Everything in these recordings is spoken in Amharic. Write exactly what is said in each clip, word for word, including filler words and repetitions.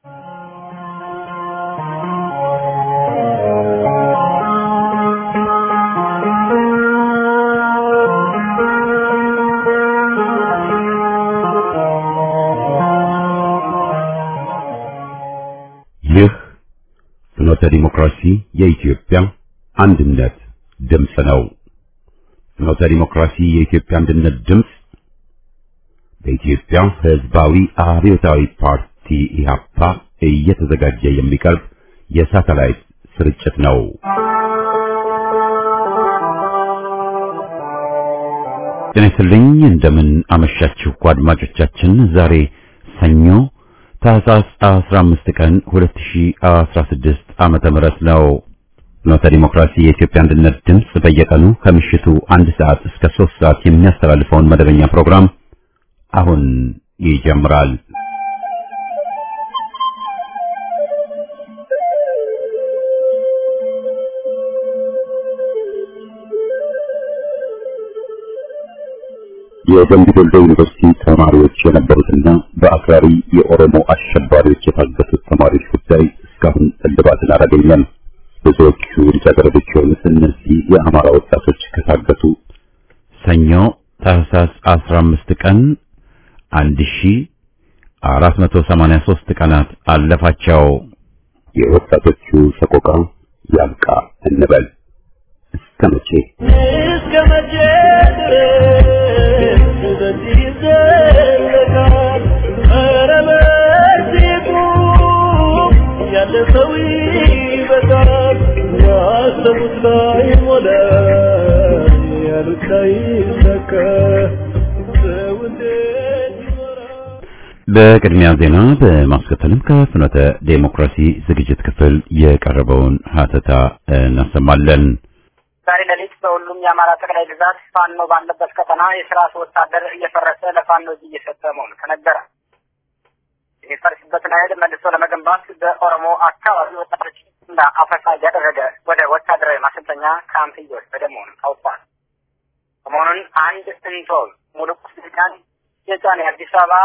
ይህ ፍኖተ ዲሞክራሲ የኢትዮጵያ አንድነት ድምጽ ነው። ፍኖተ ዲሞክራሲ የኢትዮጵያ አንድነት ድምጽ በኢትዮጵያ ሕዝባዊ አብዮታዊ ፓርቲ ኢህአፓ እየተዘጋጀ የሚቀርብ የሳተላይት ስርጭት ነው። ጤና ይስጥልኝ፣ እንደምን አመሻችሁ አድማጮቻችን። ዛሬ ሰኞ ታህሳስ አስራ አምስት ቀን ሁለት ሺህ አስራ ስድስት ዓመተ ምህረት ነው። ፍኖተ ዲሞክራሲ የኢትዮጵያ አንድነት ድምጽ በየቀኑ ከምሽቱ አንድ ሰዓት እስከ ሶስት ሰዓት የሚያስተላልፈውን መደበኛ ፕሮግራም አሁን ይጀምራል። የደምቢ ዶሎ ዩኒቨርሲቲ ተማሪዎች የነበሩትና በአክራሪ የኦሮሞ አሸባሪዎች የታገቱት ተማሪዎች ጉዳይ እስካሁን እልባትን አላገኘም። ብዙዎቹ ልጃገረዶች የሆኑት እነዚህ የአማራ ወጣቶች ከታገቱ ሰኞ ታህሳስ አስራ አምስት ቀን አንድ ሺህ አራት መቶ ሰማንያ ሦስት ቀናት አለፋቸው። የወጣቶቹ ሰቆቃ ያብቃ እንበል። እስከ መቼ እስከ መቼ ድረስ በዚህ ዘለቃል? ኧረ በዚሁ ያለፈው ይበቃል። ያሰቡት ላይ ሞላ ያሉት ላይ ሰከ ሰው እንዴት ይኖራል? በቅድሚያ ዜና በማስከተልም ከፍኖተ ዴሞክራሲ ዝግጅት ክፍል የቀረበውን ሀተታ እናሰማለን። ዛሬ ሌሊት በሁሉም የአማራ ጠቅላይ ግዛት ፋኖ ባለበት ከተማ የስርዓቱ ወታደር እየፈረሰ ለፋኖ እየሰጠ መሆኑ ተነገረ። የሚፈርስበትን ኃይል መልሶ ለመገንባት በኦሮሞ አካባቢ ወጣቶች እና አፈሳ እያደረገ ወደ ወታደራዊ ማሰልጠኛ ካምፕ እየወሰደ መሆኑ ታውቋል። ሰሞኑን አንድ እንቶል ሙሉ ቁስልኛን የጫነ አዲስ አበባ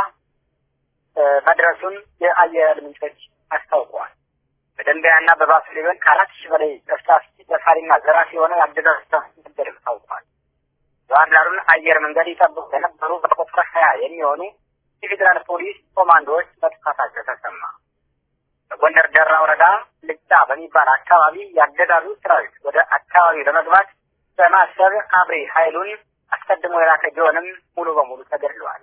መድረሱን የአየር ምንጮች አስታውቀዋል። በደንቢያና በባሱ ሊበን ከአራት ሺህ በላይ ተሳፊ ተሳሪና ዘራፊ የሆነ አደረጃጀት እንደደረሰ ታውቋል። ባህር ዳሩን አየር መንገድ ይጠብቁ የነበሩ በቁጥር ሀያ የሚሆኑ የፌዴራል ፖሊስ ኮማንዶዎች መጥፋታቸው ተሰማ። በጎንደር ደራ ወረዳ ልጫ በሚባል አካባቢ ያገዛዙ ሰራዊት ወደ አካባቢው ለመግባት በማሰብ አብሪ ኃይሉን አስቀድሞ የላከ ቢሆንም ሙሉ በሙሉ ተገድለዋል።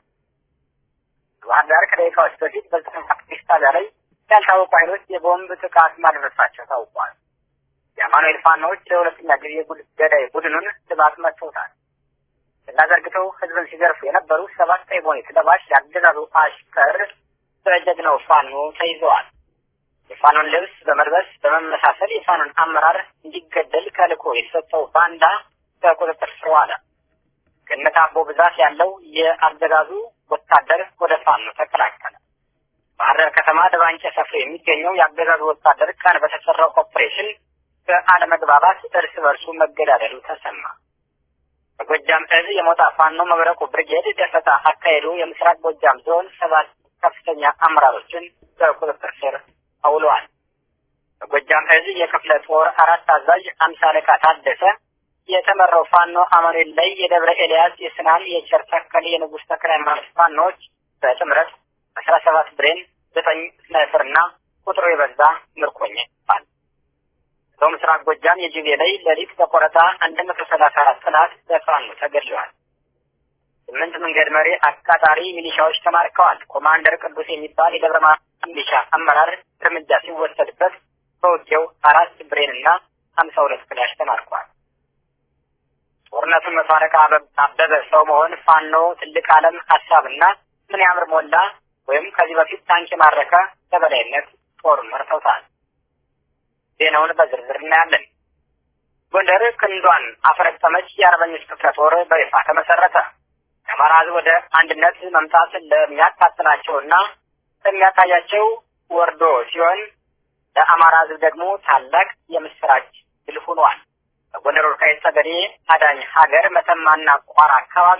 ባህር ዳር ከደቂቃዎች በፊት በዘጠና ፖሊስ ጣቢያ ላይ ያልታወቁ ኃይሎች የቦምብ ጥቃት ማድረሳቸው ታውቋል። የአማኑኤል ፋኖች ለሁለተኛ ጊዜ ገዳይ ቡድኑን ድባቅ መጥተውታል። እናዘርግተው ህዝብን ሲዘርፉ የነበሩ ሰባት ቀይ ቦኔት ለባሽ ያገዛዙ አሽከር በጀግናው ፋኖ ተይዘዋል። የፋኖን ልብስ በመልበስ በመመሳሰል የፋኖን አመራር እንዲገደል ከልኮ የተሰጠው ባንዳ በቁጥጥር ስር ዋለ። ገነት አቦ ብዛት ያለው የአገዛዙ ወታደር ወደ ፋኖ ተቀላቀለ። ባህር ዳር ከተማ ደባንጨ ሰፍሮ የሚገኘው የአገዛዙ ወታደር ቀን በተሰራው ኦፕሬሽን በአለመግባባት እርስ በርሱ መገዳደሉ ተሰማ። በጎጃም እዝ የሞጣ ፋኖ መብረቁ ብርጌድ ደፈጣ አካሄዱ የምስራቅ ጎጃም ዞን ሰባት ከፍተኛ አመራሮችን በቁጥጥር ስር አውለዋል። በጎጃም እዝ የክፍለ ጦር አራት አዛዥ አምሳ አለቃ ታደሰ የተመራው ፋኖ አማኑኤል ላይ የደብረ ኤልያስ የስናን የቸር ተከል የንጉሥ ተክለ ሃይማኖት ፋኖች በጥምረት አስራ ሰባት ብሬን ዘጠኝ ስናይፐርና ቁጥሩ የበዛ ምርኮኛ ይባል። በምስራቅ ጎጃም የጅቤ ላይ ሌሊት በቆረጣ አንድ መቶ ሰላሳ አራት ጥላት በፋኖ ተገድለዋል። ስምንት መንገድ መሪ አቃጣሪ ሚሊሻዎች ተማርከዋል። ኮማንደር ቅዱስ የሚባል የደብረ ማርያም ሚሊሻ አመራር እርምጃ ሲወሰድበት በውጊያው አራት ብሬንና ሀምሳ ሁለት ክላሽ ተማርከዋል። ጦርነቱን መፋረቃ አበበ ሰው መሆን ፋኖ ትልቅ ዓለም ሐሳብና ምን ያምር ሞላ ወይም ከዚህ በፊት ታንክ ማረከ ተበላይነት ጦር መርተውታል። ዜናውን በዝርዝር እናያለን። ጎንደር ክንዷን አፈረጠመች። የአርበኞች ክፍለ ጦር በይፋ ተመሰረተ። የአማራ ሕዝብ ወደ አንድነት መምጣት ለሚያካትላቸውና ለሚያታያቸው ወርዶ ሲሆን ለአማራ ሕዝብ ደግሞ ታላቅ የምስራች ድል ሆኗል። በጎንደር ወልቃይት ጠገዴ፣ አዳኝ ሀገር፣ መተማና ቋራ አካባቢ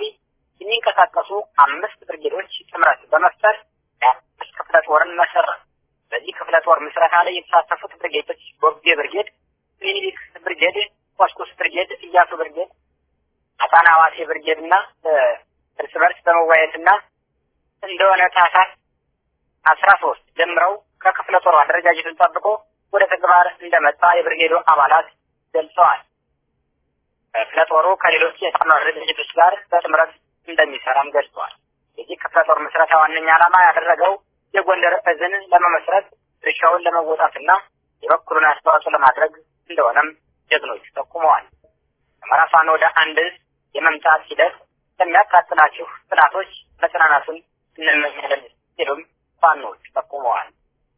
የሚንቀሳቀሱ አምስት ብርጌዶች ጥምረት በመፍጠር ክፍለ ጦርን መሰረት። በዚህ ጦር ምስረታ ላይ የተሳተፉት ብርጌዶች ጎቤ ብርጌድ፣ ሚኒሊክ ብርጌድ፣ ኳስኩስ ብርጌድ፣ ኢያሱ ብርጌድ፣ አጣናዋሴ ብርጌድና እርስ በርስ በመዋየትና እንደሆነ ታህሳስ አስራ ሶስት ጀምረው ከክፍለ ጦሩ አደረጃጀቱን ጠብቆ ወደ ተግባር እንደመጣ የብርጌዱ አባላት ገልጸዋል። ክፍለ ጦሩ ከሌሎች የፋኖ አደረጃጀቶች ጋር በጥምረት እንደሚሰራም ገልጸዋል። የዚህ ክፍለ ጦር ምስረታ ዋነኛ ዓላማ ያደረገው የጎንደር እዝን ለመመስረት ድርሻውን ለመወጣትና የበኩሉን አስተዋጽኦ ለማድረግ እንደሆነም ጀግኖች ጠቁመዋል። አማራ ፋኖ ወደ አንድ የመምጣት ሂደት ለሚያካትላችሁ ጥናቶች መጽናናቱን እንመኛለን ሲሉም ፋኖች ጠቁመዋል።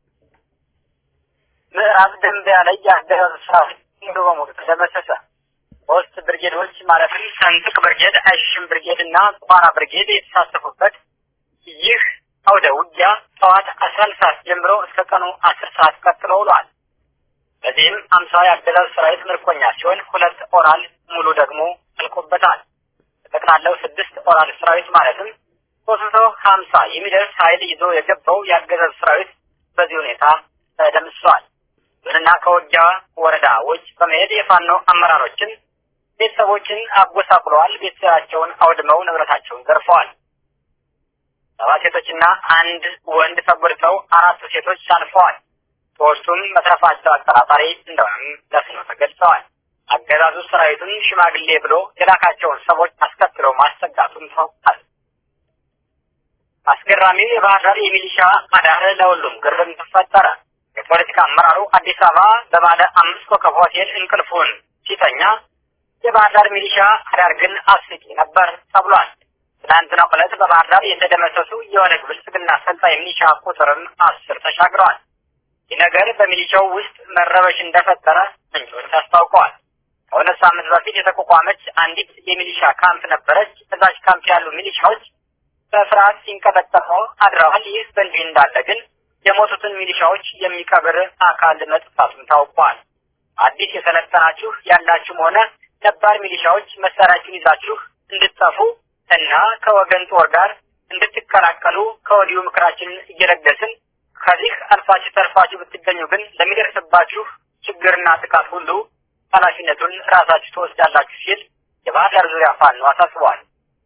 ምዕራብ ደንቢያ ላይ ያገዛዙ ሰራዊት ሙሉ በሙሉ ተደመሰሰ። ሶስት ብርጌዶች ማለትም ሰንጥቅ ብርጌድ፣ አይሽም ብርጌድ እና ቋራ ብርጌድ የተሳተፉበት ይህ አውደ ውጊያ ጠዋት አስራ አንድ ሰዓት ጀምሮ እስከ ቀኑ አስር ሰዓት ቀጥሎ ውሏል። በዚህም አምሳ ያገዛዙ ሰራዊት ምርኮኛ ሲሆን ሁለት ኦራል ሙሉ ደግሞ አልቆበታል። በጠቅላላው ስድስት ኦራል ሰራዊት ማለትም ሶስት መቶ ሀምሳ የሚደርስ ኃይል ይዞ የገባው ያገዛዙ ሰራዊት በዚህ ሁኔታ ተደምስሷል። ምንና ከወጃ ወረዳዎች በመሄድ የፋኖ አመራሮችን ቤተሰቦችን አጎሳቁለዋል። ቤተሰባቸውን አውድመው ንብረታቸውን ዘርፈዋል። ሰባት ሴቶችና አንድ ወንድ ተጎድተው አራት ሴቶች አልፈዋል። ሶስቱም መትረፋቸው አጠራጣሪ እንደሆነም ለፍኖ ተገልጸዋል። አገዛዙ ሰራዊቱን ሽማግሌ ብሎ የላካቸውን ሰዎች አስከትለው ማስጠጋቱን ታውቋል። አስገራሚው የባህር ዳር የሚሊሻ አዳር ለሁሉም ግርም ተፈጠረ። የፖለቲካ አመራሩ አዲስ አበባ በባለ አምስት ኮከብ ሆቴል እንቅልፉን ሲተኛ የባህር ዳር ሚሊሻ አዳር ግን አስቂ ነበር ተብሏል። ትናንትና ዕለት በባህር ዳር የተደመሰሱ የኦነግ ብልጽግና ሰልጣኝ ሚሊሻ ቁጥርን አስር ተሻግረዋል። ይህ ነገር በሚሊሻው ውስጥ መረበሽ እንደፈጠረ ምንጮች አስታውቀዋል። ከሁለት ሳምንት በፊት የተቋቋመች አንዲት የሚሊሻ ካምፕ ነበረች። እዛች ካምፕ ያሉ ሚሊሻዎች በፍርሃት ሲንቀጠቀጡ አድረዋል። ይህ በእንዲህ እንዳለ ግን የሞቱትን ሚሊሻዎች የሚቀብር አካል መጥፋቱን ታውቋል። አዲስ የሰለጠናችሁ ያላችሁም ሆነ ነባር ሚሊሻዎች መሳሪያችሁን ይዛችሁ እንድትጠፉ እና ከወገን ጦር ጋር እንድትቀላቀሉ ከወዲሁ ምክራችንን እየለገስን ከዚህ አልፋችሁ ተርፋችሁ ብትገኙ ግን ለሚደርስባችሁ ችግርና ጥቃት ሁሉ ኃላፊነቱን ራሳችሁ ትወስዳላችሁ ሲል የባህር ዳር ዙሪያ ፋኖ አሳስበዋል።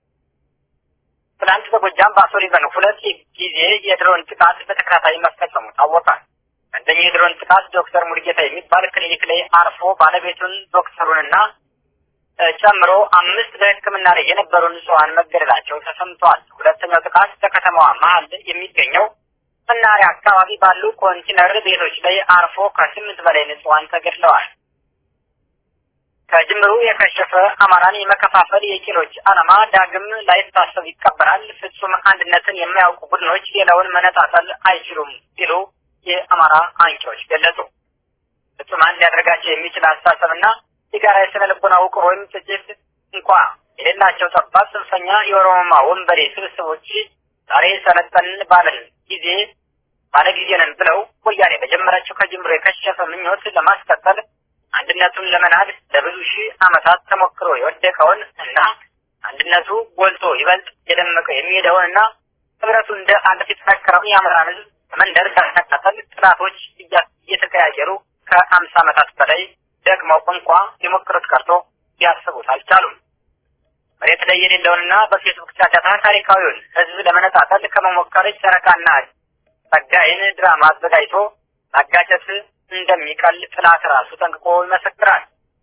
ትናንት በጎጃም በአሶ ሊበን ሁለት ጊዜ የድሮን ጥቃት በተከታታይ መፈጸሙ ታወቀ። አንደኛው የድሮን ጥቃት ዶክተር ሙልጌታ የሚባል ክሊኒክ ላይ አርፎ ባለቤቱን ዶክተሩንና ጨምሮ አምስት በሕክምና ላይ የነበሩ ንጹሃን መገደላቸው ተሰምቷል። ሁለተኛው ጥቃት በከተማዋ መሀል የሚገኘው መናኸሪያ አካባቢ ባሉ ኮንቲነር ቤቶች ላይ አርፎ ከስምንት በላይ ንጹሃን ተገድለዋል። ከጅምሩ የከሸፈ አማራን የመከፋፈል የቂሎች ዓላማ ዳግም ላይታሰብ ይቀበራል። ፍጹም አንድነትን የማያውቁ ቡድኖች ሌላውን መነጣጠል አይችሉም ሲሉ የአማራ አንቂዎች ገለጹ። ፍጹም አንድ ሊያደርጋቸው የሚችል አስተሳሰብና የጋራ የስነ ልቦና ውቅር ወይም ጥቂት እንኳ የሌላቸው ጠባብ ጽንፈኛ የኦሮሞማ ወንበዴ ስብስቦች ዛሬ ሰለጠንን ባለን ጊዜ ባለ ጊዜ ነን ብለው ወያኔ በጀመራቸው ከጅምሮ የከሸፈ ምኞት ለማስቀጠል አንድነቱን ለመናድ ለብዙ ሺህ ዓመታት ተሞክሮ የወደቀውን እና አንድነቱ ጎልቶ ይበልጥ የደመቀ የሚሄደውንና ህብረቱ እንደ አንድ የተፈከረውን የአማራን ህዝብ በመንደር ካስነቃተል ጥላቶች እየተቀያየሩ ከአምሳ ዓመታት በላይ ደግመው እንኳ የሞክሩት ቀርቶ ሊያስቡት አልቻሉም። መሬት ላይ የሌለውንና በፌስቡክ ጫጫታ ታሪካዊውን ህዝብ ለመነጣጠል ከመሞከር ጨረቃና ጸጋይን ድራማ አዘጋጅቶ ማጋጨት እንደሚቀል ጥላት ራሱ ጠንቅቆ ይመሰክራል።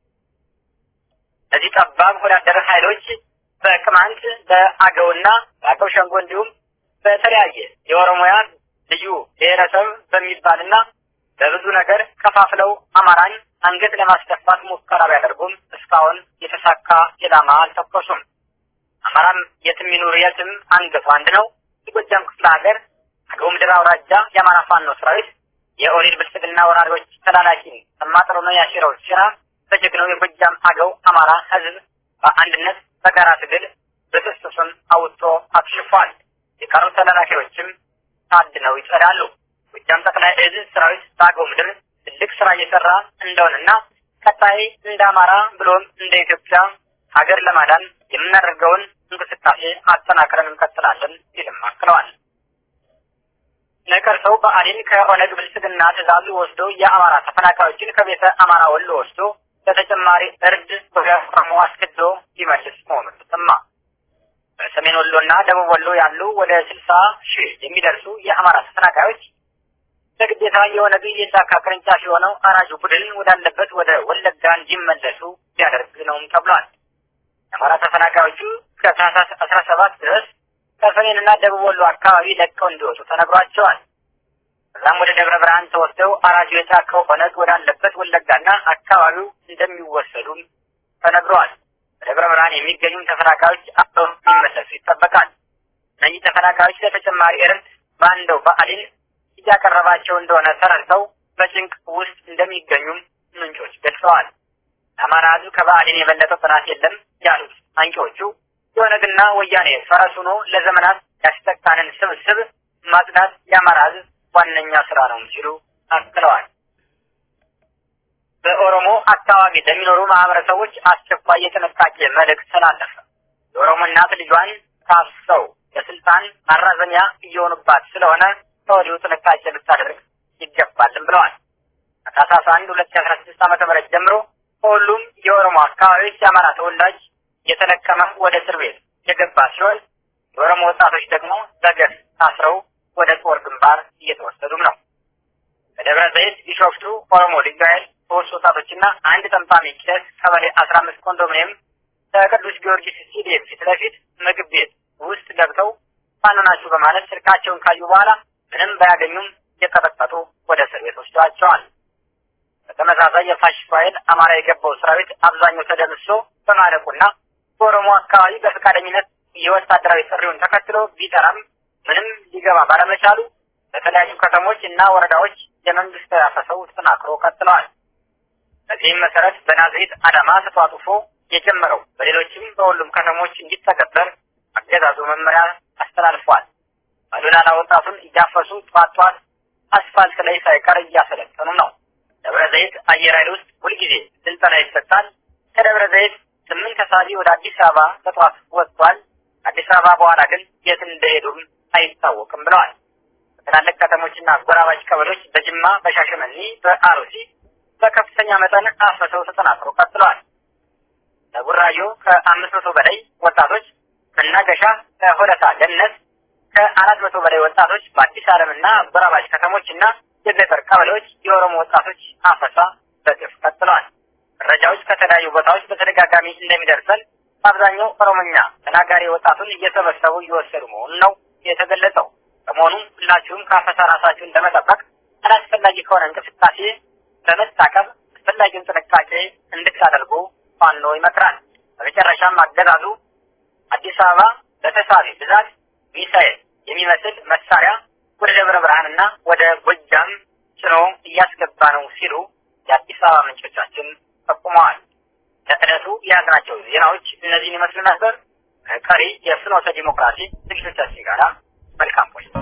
እዚህ ጠባብ ወዳደር ኃይሎች በቅማንት በአገውና በአገው ሸንጎ እንዲሁም በተለያየ የኦሮሞያ ልዩ ብሔረሰብ በሚባልና በብዙ ነገር ከፋፍለው አማራን አንገት ለማስደፋት ሙከራ ቢያደርጉም እስካሁን የተሳካ ኢላማ አልተኮሱም። አማራም የትም ይኑር የትም አንገቱ አንድ ነው። የጎጃም ክፍለ ሀገር አገው ምድር አውራጃ የአማራ ፋኖ ሰራዊት የኦሪል ብልጽግና ወራሪዎች ተላላኪ ተማጥሮ ነው ያሽረው ሲራ በጀግናው የጎጃም አገው አማራ ህዝብ በአንድነት በጋራ ትግል በተስተሰም አውጥቶ አክሽፏል። የቀሩ ተላላኪዎችም ታድነው ይጸዳሉ። ጎጃም ጠቅላይ እዝ ሰራዊት በአገው ምድር ትልቅ ስራ እየሰራ እንደሆነና ቀጣይ እንደ አማራ ብሎም እንደ ኢትዮጵያ ሀገር ለማዳን የምናደርገውን እንቅስቃሴ አጠናክረን እንቀጥላለን ሲልም አክለዋል። ነቀርሰው ብአዴን ከኦነግ ብልጽግና ትዕዛዝ ወስዶ የአማራ ተፈናቃዮችን ከቤተ አማራ ወሎ ወስዶ በተጨማሪ እርድ ወደ ኦሮሞ አስገድዶ ሊመልስ መሆኑ ተሰማ። በሰሜን ወሎና ደቡብ ወሎ ያሉ ወደ ስልሳ ሺህ የሚደርሱ የአማራ ተፈናቃዮች በግዴታ የኦነግ የጫካ ቅርንጫፍ የሆነው አራጁ ቡድን ወዳለበት ወደ ወለጋ እንዲመለሱ ሊያደርግ ነውም ተብሏል። የአማራ ተፈናቃዮቹ ከታህሳስ አስራ ሰባት ድረስ ከሰሜንና ደቡብ ወሎ አካባቢ ለቀው እንዲወጡ ተነግሯቸዋል። ከዛም ወደ ደብረ ብርሃን ተወስደው አራጁ የጫካው ኦነግ ወዳለበት ወለጋና አካባቢው እንደሚወሰዱም ተነግሯል። በደብረ ብርሃን የሚገኙ ተፈናቃዮች አሁን የሚመለሱ ይጠበቃል። እነዚህ ተፈናቃዮች ለተጨማሪ እርድ ባንደው ብአዴን እያቀረባቸው እንደሆነ ተረድተው በጭንቅ ውስጥ እንደሚገኙም ምንጮች ገልጸዋል። አማራ ሕዝብ ከብአዴን የበለጠ ጥናት የለም ያሉት አንቂዎቹ የኦነግና ወያኔ ፈረስ ሆኖ ለዘመናት ያስጠቃንን ስብስብ ማጽዳት የአማራ ሕዝብ ዋነኛ ስራ ነው ሲሉ አክለዋል። በኦሮሞ አካባቢ ለሚኖሩ ማህበረሰቦች አስቸኳይ የጥንቃቄ መልእክት ተላለፈ። የኦሮሞ እናት ልጇን ታፍሰው ለስልጣን ማራዘሚያ እየሆኑባት ስለሆነ ከወዲሁ ጥንቃቄ ልታደርግ ይገባልም ብለዋል። ከታህሳስ አንድ ሁለት ሺህ አስራ ስድስት ዓመተ ምህረት ጀምሮ ሁሉም የኦሮሞ አካባቢዎች የአማራ ተወላጅ የተለቀመ ወደ እስር ቤት የገባ ሲሆን የኦሮሞ ወጣቶች ደግሞ በገፍ ታስረው ወደ ጦር ግንባር እየተወሰዱም ነው። በደብረ ዘይት ቢሾፍቱ ኦሮሞ ልዩ ኃይል ሶስት ወጣቶችና አንድ ጠምጣሚ ቄስ ቀበሌ አስራ አምስት ኮንዶሚኒየም ከቅዱስ ጊዮርጊስ ስቴዲየም ፊት ለፊት ምግብ ቤት ውስጥ ገብተው ፋኖ ናችሁ በማለት ስልካቸውን ካዩ በኋላ ምንም ባያገኙም እየቀጠቀጡ ወደ እስር ቤት ወስደዋቸዋል። በተመሳሳይ የፋሽስት ኃይል አማራ የገባው ሰራዊት አብዛኛው ተደምሶ በማለቁና በኦሮሞ አካባቢ በፈቃደኝነት የወታደራዊ ጥሪውን ተከትሎ ቢጠራም ምንም ሊገባ ባለመቻሉ በተለያዩ ከተሞች እና ወረዳዎች የመንግስት አፈሳው ተጠናክሮ ቀጥለዋል። በዚህም መሰረት በናዝሬት አዳማ ተጧጡፎ የጀመረው በሌሎችም በሁሉም ከተሞች እንዲተገበር አገዛዙ መመሪያ አስተላልፏል። አሉላላ ወጣቱን እያፈሱ ጧት ጧት አስፋልት ላይ ሳይቀር እያሰለጠኑ ነው። ደብረ ዘይት አየር ኃይል ውስጥ ሁልጊዜ ስልጠና ይሰጣል። ከደብረ ዘይት ስምንት ተሳቢ ወደ አዲስ አበባ ተጧት ወጥቷል። አዲስ አበባ በኋላ ግን የት እንደሄዱም አይታወቅም ብለዋል። በትላልቅ ከተሞችና ጎራባች ቀበሌዎች በጅማ፣ በሻሸመኔ፣ በአሩሲ በከፍተኛ መጠን አፈሳው ተጠናክሮ ቀጥለዋል። በቡራዮ ከአምስት መቶ በላይ ወጣቶች፣ መናገሻ ከሆለታ ገነት ከአራት መቶ በላይ ወጣቶች በአዲስ ዓለምና ጎራባች ከተሞችና የገጠር ቀበሌዎች የኦሮሞ ወጣቶች አፈሳ በግፍ ቀጥለዋል። መረጃዎች ከተለያዩ ቦታዎች በተደጋጋሚ እንደሚደርሰን አብዛኛው ኦሮሞኛ ተናጋሪ ወጣቱን እየሰበሰቡ እየወሰዱ መሆኑን ነው የተገለጸው። በመሆኑም ሁላችሁም ከአፈሳ ራሳችሁን ለመጠበቅ አላስፈላጊ ከሆነ እንቅስቃሴ በመታቀብ አስፈላጊውን ጥንቃቄ እንድታደርጉ ፋኖ ይመክራል። በመጨረሻም አገዛዙ አዲስ አበባ በተሳቢ ብዛት ሚሳኤል የሚመስል መሳሪያ ወደ ደብረ ብርሃንና ወደ ጎጃም ጭኖ እያስገባ ነው ሲሉ የአዲስ አበባ ምንጮቻችን ጠቁመዋል። ለዕለቱ የያዝናቸው ዜናዎች እነዚህን ይመስሉ ነበር። ከቀሪ የፍኖተ ዲሞክራሲ ዝግጅቶቻችን ጋር መልካም ቆይታ።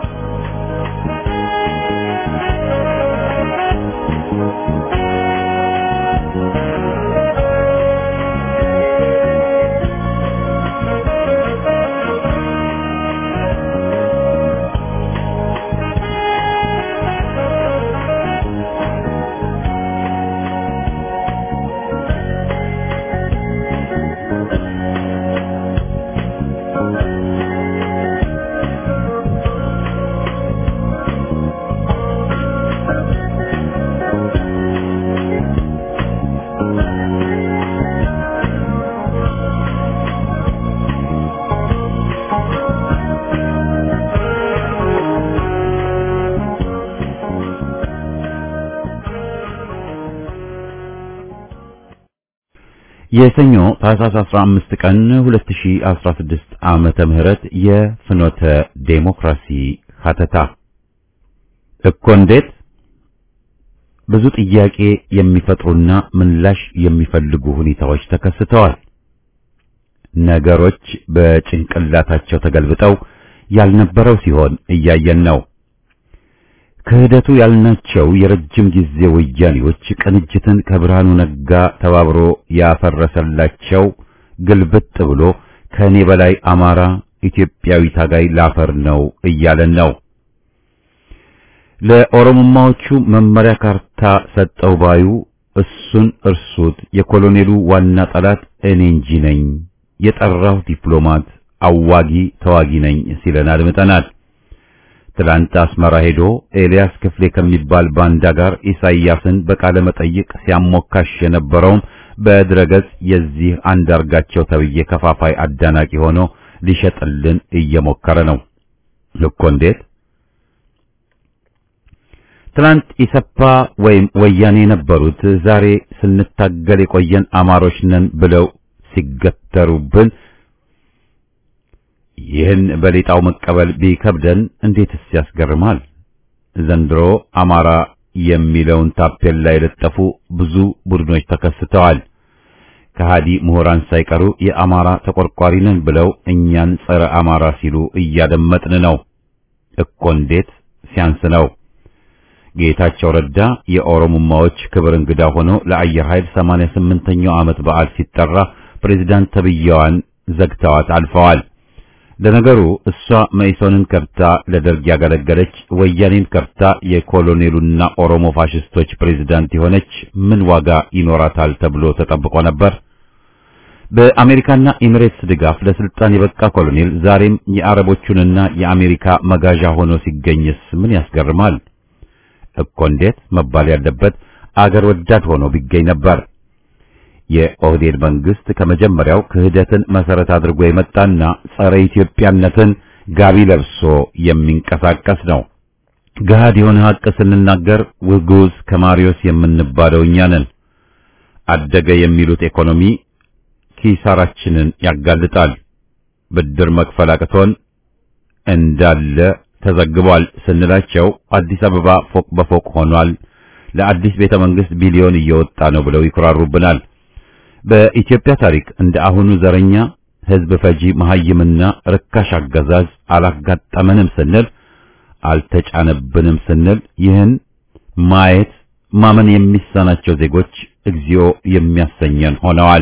የሰኞ ታህሳስ አስራ አምስት ቀን ሁለት ሺህ አስራ ስድስት ዓመተ ምህረት የፍኖተ ዴሞክራሲ ሀተታ እኮ እንዴት ብዙ ጥያቄ የሚፈጥሩና ምላሽ የሚፈልጉ ሁኔታዎች ተከስተዋል። ነገሮች በጭንቅላታቸው ተገልብጠው ያልነበረው ሲሆን እያየን ነው። ክህደቱ ያልናቸው የረጅም ጊዜ ወያኔዎች ቅንጅትን ከብርሃኑ ነጋ ተባብሮ ያፈረሰላቸው ግልብጥ ብሎ ከኔ በላይ አማራ ኢትዮጵያዊ ታጋይ ላፈር ነው እያለን ነው። ለኦሮሞማዎቹ መመሪያ ካርታ ሰጠው ባዩ እሱን እርሱት የኮሎኔሉ ዋና ጠላት እኔ እንጂ ነኝ የጠራው ዲፕሎማት አዋጊ ተዋጊ ነኝ ሲለን አድምጠናል። ትላንት አስመራ ሄዶ ኤልያስ ክፍሌ ከሚባል ባንዳ ጋር ኢሳይያስን በቃለ መጠይቅ ሲያሞካሽ የነበረውም በድረገጽ የዚህ አንዳርጋቸው ተብዬ ከፋፋይ አዳናቂ ሆኖ ሊሸጥልን እየሞከረ ነው። ልኮ እንዴት ትላንት ኢሰፓ ወይም ወያኔ የነበሩት ዛሬ ስንታገል የቆየን አማሮች ነን ብለው ሲገተሩብን ይህን በሌጣው መቀበል ቢከብደን እንዴትስ ያስገርማል። ዘንድሮ አማራ የሚለውን ታፔላ የለጠፉ ብዙ ቡድኖች ተከስተዋል። ከሃዲ ምሁራን ሳይቀሩ የአማራ ተቆርቋሪ ነን ብለው እኛን ጸረ አማራ ሲሉ እያደመጥን ነው። እኮ እንዴት ሲያንስ ነው። ጌታቸው ረዳ የኦሮሞማዎች ክብር እንግዳ ሆኖ ለአየር ኃይል ሰማንያ ስምንተኛው ዓመት በዓል ሲጠራ ፕሬዝዳንት ተብያዋን ዘግተዋት አልፈዋል። ለነገሩ እሷ መኢሶንን ከርታ ለደርግ ያገለገለች ወያኔን ከርታ የኮሎኔሉና ኦሮሞ ፋሽስቶች ፕሬዝዳንት የሆነች ምን ዋጋ ይኖራታል ተብሎ ተጠብቆ ነበር። በአሜሪካና ኤሚሬትስ ድጋፍ ለስልጣን የበቃ ኮሎኔል ዛሬም የአረቦቹንና የአሜሪካ መጋዣ ሆኖ ሲገኝስ ምን ያስገርማል? እኮ እንዴት መባል ያለበት አገር ወዳድ ሆኖ ቢገኝ ነበር። የኦህዴድ መንግስት ከመጀመሪያው ክህደትን መሰረት አድርጎ የመጣና ጸረ ኢትዮጵያነትን ጋቢ ለብሶ የሚንቀሳቀስ ነው። ገሃድ የሆነ ሀቅ ስንናገር ውጉዝ ከማሪዮስ የምንባለው እኛ ነን። አደገ የሚሉት ኢኮኖሚ ኪሳራችንን ያጋልጣል። ብድር መክፈል አቅቶን እንዳለ ተዘግቧል ስንላቸው አዲስ አበባ ፎቅ በፎቅ ሆኗል፣ ለአዲስ ቤተ መንግስት ቢሊዮን እየወጣ ነው ብለው ይኩራሩብናል። በኢትዮጵያ ታሪክ እንደ አሁኑ ዘረኛ ህዝብ ፈጂ መሐይምና ርካሽ አገዛዝ አላጋጠመንም ስንል አልተጫነብንም ስንል ይህን ማየት ማመን የሚሳናቸው ዜጎች እግዚኦ የሚያሰኘን ሆነዋል።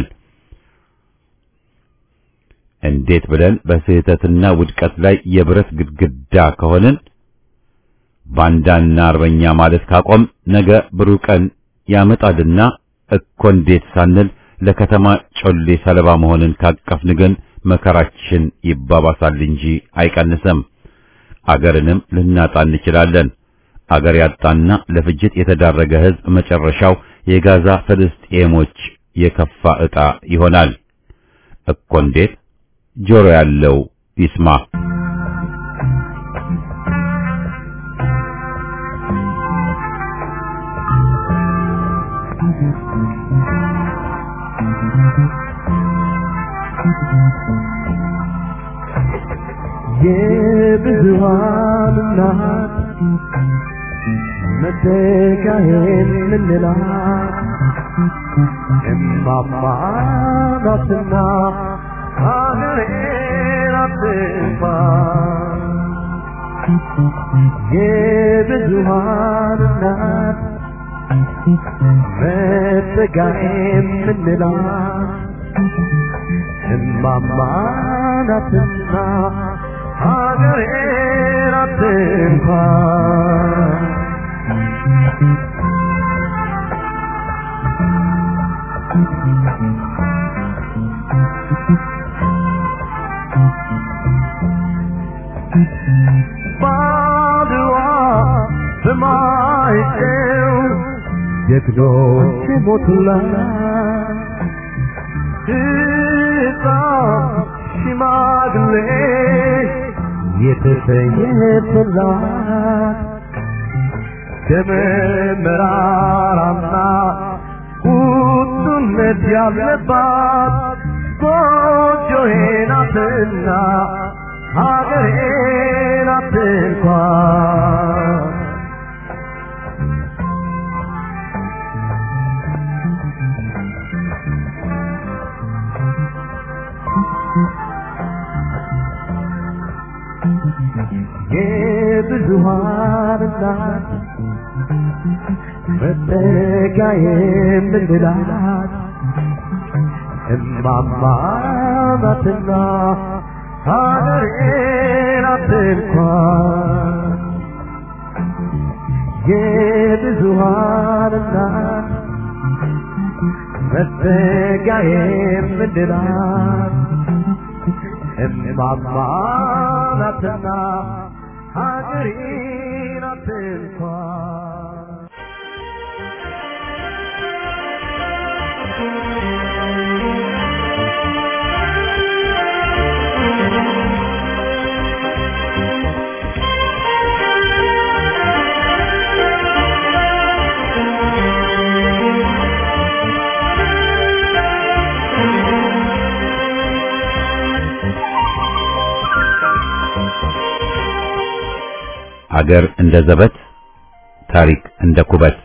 እንዴት ብለን በስህተትና ውድቀት ላይ የብረት ግድግዳ ከሆንን ባንዳና አርበኛ ማለት ካቆም ነገ ብሩህ ቀን ያመጣልና እኮ እንዴት ሳንል ለከተማ ጮሌ ሰለባ መሆንን ካቀፍን ግን መከራችን ይባባሳል እንጂ አይቀንስም። አገርንም ልናጣ እንችላለን። አገር ያጣና ለፍጅት የተዳረገ ህዝብ መጨረሻው የጋዛ ፍልስጤሞች የከፋ ዕጣ ይሆናል። እኮ እንዴት ጆሮ ያለው ይስማ። የብዙሃን እናት መተካዬን ምንላት እማማ ናትና ሀገሬን አትጥፋ። የብዙሃን እናት መተካዬን ምንላት እማማ ናትና ሀገሬን አትጥፋ። ባድዋ በማይጨው ጀግኖች ሞቱላት ሕፃን ሽማግሌ የተሰየፈላት ደመ መራራና ቁጡነት ያለባት ጎጆዬ ናትና ሀገሬ ናት እንኳን። የብዙሃን እናት መጠጊያዬ ምንላት እማማ ናትና ሀገሬ ናት እንኳን። የብዙሃን እናት መጠጊያዬ ምንድናት እማማ ናትና ሀገሬ ናት እንኳን አገር እንደ ዘበት ታሪክ እንደ ኩበት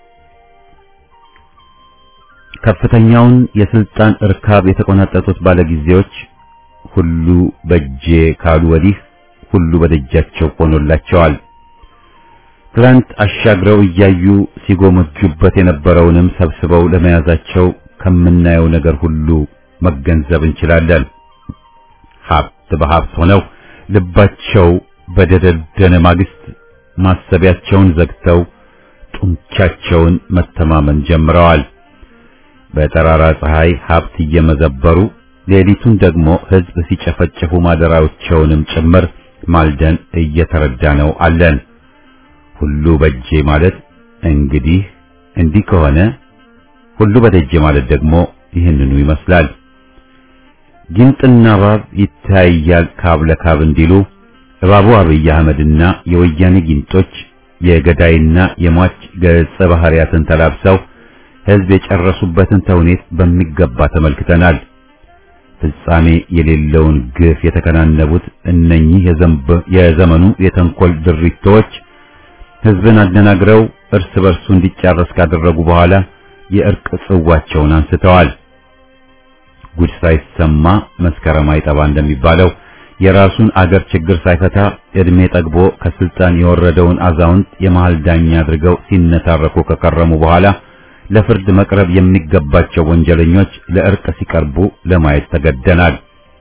ከፍተኛውን የስልጣን እርካብ የተቆናጠጡት ባለጊዜዎች ሁሉ በእጄ ካሉ ወዲህ ሁሉ በደጃቸው ሆኖላቸዋል። ትላንት አሻግረው እያዩ ሲጎመጁበት የነበረውንም ሰብስበው ለመያዛቸው ከምናየው ነገር ሁሉ መገንዘብ እንችላለን። ሀብት በሀብት ሆነው ልባቸው በደደደነ ማግስት ማሰቢያቸውን ዘግተው ጡንቻቸውን መተማመን ጀምረዋል። በጠራራ ፀሐይ ሀብት እየመዘበሩ ሌሊቱን ደግሞ ሕዝብ ሲጨፈጨፉ ማደራዎቻቸውንም ጭምር ማልደን እየተረዳ ነው አለን። ሁሉ በእጄ ማለት እንግዲህ እንዲህ ከሆነ ሁሉ በደጄ ማለት ደግሞ ይህንኑ ይመስላል። ጊንጥና እባብ ይታያል ካብ ለካብ እንዲሉ እባቡ አብይ አህመድና የወያኔ ጊንጦች የገዳይና የሟች ገጸ ባህሪያትን ተላብሰው ሕዝብ የጨረሱበትን ተውኔት በሚገባ ተመልክተናል። ፍጻሜ የሌለውን ግፍ የተከናነቡት እነኚህ የዘመኑ የተንኮል ድሪቶች ሕዝብን አደናግረው እርስ በርሱ እንዲጫረስ ካደረጉ በኋላ የእርቅ ጽዋቸውን አንስተዋል። ጉድ ሳይሰማ መስከረም አይጠባ እንደሚባለው የራሱን አገር ችግር ሳይፈታ እድሜ ጠግቦ ከስልጣን የወረደውን አዛውንት የመሃል ዳኛ አድርገው ሲነታረኩ ከከረሙ በኋላ ለፍርድ መቅረብ የሚገባቸው ወንጀለኞች ለእርቅ ሲቀርቡ ለማየት ተገደናል።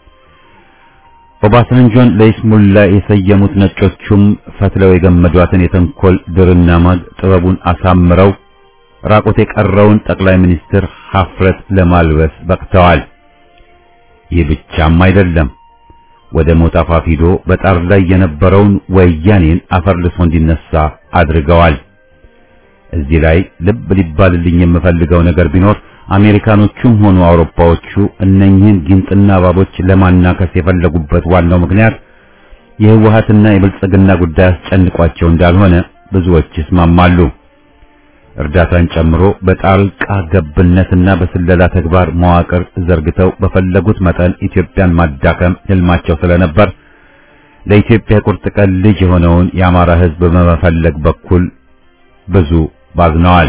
ኦባሳንጆን ለይስሙላ የሰየሙት ነጮቹም ፈትለው የገመዷትን የተንኮል ድርና ማግ ጥበቡን አሳምረው ራቆት የቀረውን ጠቅላይ ሚኒስትር ሀፍረት ለማልበስ በቅተዋል። ይህ ብቻም አይደለም። ወደ ሞት አፋፍ ሂዶ በጣር ላይ የነበረውን ወያኔን አፈርልሶ እንዲነሳ አድርገዋል። እዚህ ላይ ልብ ሊባልልኝ የምፈልገው ነገር ቢኖር አሜሪካኖቹም ሆኑ አውሮፓዎቹ እነኚህን ጊንጥና እባቦች ለማናከስ የፈለጉበት ዋናው ምክንያት የህወሓትና የብልጽግና ጉዳይ አስጨንቋቸው እንዳልሆነ ብዙዎች ይስማማሉ። እርዳታን ጨምሮ በጣልቃ ገብነትና በስለላ ተግባር መዋቅር ዘርግተው በፈለጉት መጠን ኢትዮጵያን ማዳከም ህልማቸው ስለነበር ለኢትዮጵያ ቁርጥ ቀን ልጅ የሆነውን የአማራ ህዝብ በመፈለግ በኩል ብዙ ባዝነዋል።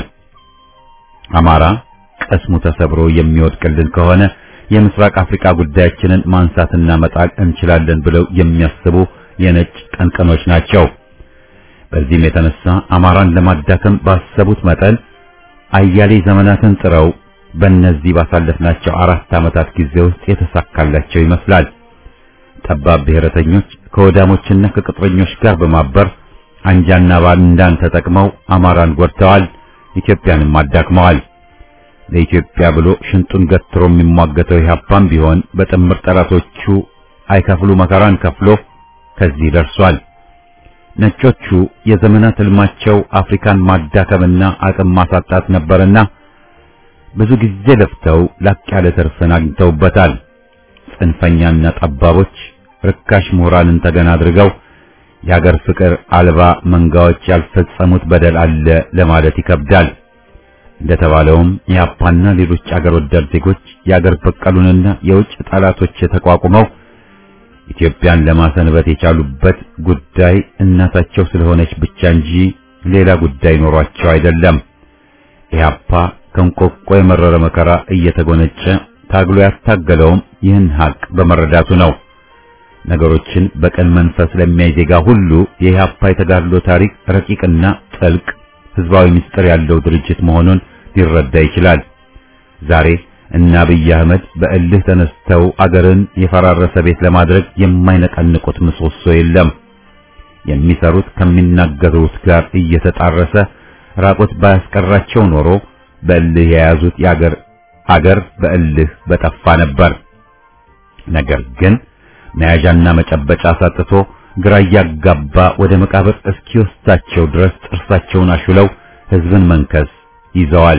አማራ ቀስሙ ተሰብሮ የሚወድቅልን ከሆነ የምስራቅ አፍሪካ ጉዳያችንን ማንሳትና መጣል እንችላለን ብለው የሚያስቡ የነጭ ቀንቀኖች ናቸው። በዚህም የተነሳ አማራን ለማዳከም ባሰቡት መጠን አያሌ ዘመናትን ጥረው በእነዚህ ባሳለፍናቸው አራት ዓመታት ጊዜ ውስጥ የተሳካላቸው ይመስላል። ጠባብ ብሔረተኞች ከወዳሞችና ከቅጥረኞች ጋር በማበር አንጃና ባንዳን ተጠቅመው አማራን ጎድተዋል፣ ኢትዮጵያንም አዳክመዋል። ለኢትዮጵያ ብሎ ሽንጡን ገትሮ የሚሟገተው ኢህአፓም ቢሆን በጥምር ጠላቶቹ አይከፍሉ መከራን ከፍሎ ከዚህ ደርሷል። ነጮቹ የዘመናት ህልማቸው አፍሪካን ማዳከምና አቅም ማሳጣት ነበርና ብዙ ጊዜ ለፍተው ላቅ ያለ ትርፍን አግኝተውበታል። ጽንፈኛና ጠባቦች ርካሽ ምሁራንን ተገና አድርገው የአገር ፍቅር አልባ መንጋዎች ያልፈጸሙት በደል አለ ለማለት ይከብዳል። እንደተባለውም የአፓና ሌሎች አገር ወዳድ ዜጎች የአገር በቀሉንና የውጭ ጠላቶች ተቋቁመው ኢትዮጵያን ለማሰንበት የቻሉበት ጉዳይ እናታቸው ስለሆነች ብቻ እንጂ ሌላ ጉዳይ ኖሯቸው አይደለም። ኢህአፓ ከንቆቆ የመረረ መከራ እየተጎነጨ ታግሎ ያታገለውም ይህን ሀቅ በመረዳቱ ነው። ነገሮችን በቀን መንፈስ ለሚያይ ዜጋ ሁሉ የኢህአፓ የተጋድሎ ታሪክ ረቂቅና ጥልቅ ህዝባዊ ምስጢር ያለው ድርጅት መሆኑን ሊረዳ ይችላል። ዛሬ እና አብይ አህመድ በእልህ ተነስተው አገርን የፈራረሰ ቤት ለማድረግ የማይነቀንቁት ምሰሶ የለም። የሚሰሩት ከሚናገሩት ጋር እየተጣረሰ ራቆት ባያስቀራቸው ኖሮ በእልህ የያዙት የአገር አገር በእልህ በጠፋ ነበር። ነገር ግን መያዣና መጨበጫ ሳጥቶ ግራ ያጋባ ወደ መቃብር እስኪወስዳቸው ድረስ ጥርሳቸውን አሹለው ህዝብን መንከስ ይዘዋል።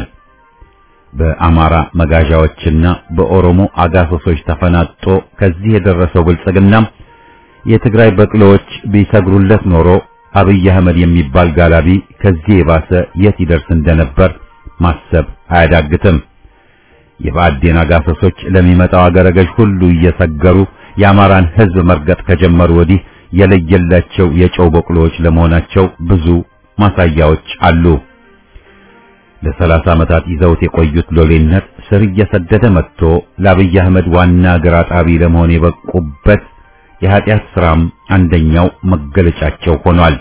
በአማራ መጋዣዎችና በኦሮሞ አጋሶሶች ተፈናጦ ከዚህ የደረሰው ብልጽግና የትግራይ በቅሎዎች ቢሰግሩለት ኖሮ አብይ አህመድ የሚባል ጋላቢ ከዚህ የባሰ የት ይደርስ እንደነበር ማሰብ አያዳግትም። የባዕዴን አጋሶሶች ለሚመጣው አገረገዥ ሁሉ እየሰገሩ የአማራን ህዝብ መርገጥ ከጀመሩ ወዲህ የለየላቸው የጨው በቅሎዎች ለመሆናቸው ብዙ ማሳያዎች አሉ። ለሰላሳ ዓመታት ይዘውት የቆዩት ሎሌነት ስር እየሰደደ መጥቶ ለአብይ አህመድ ዋና ግራ ጣቢ ለመሆን የበቁበት የኃጢአት ስራም አንደኛው መገለጫቸው ሆኗል።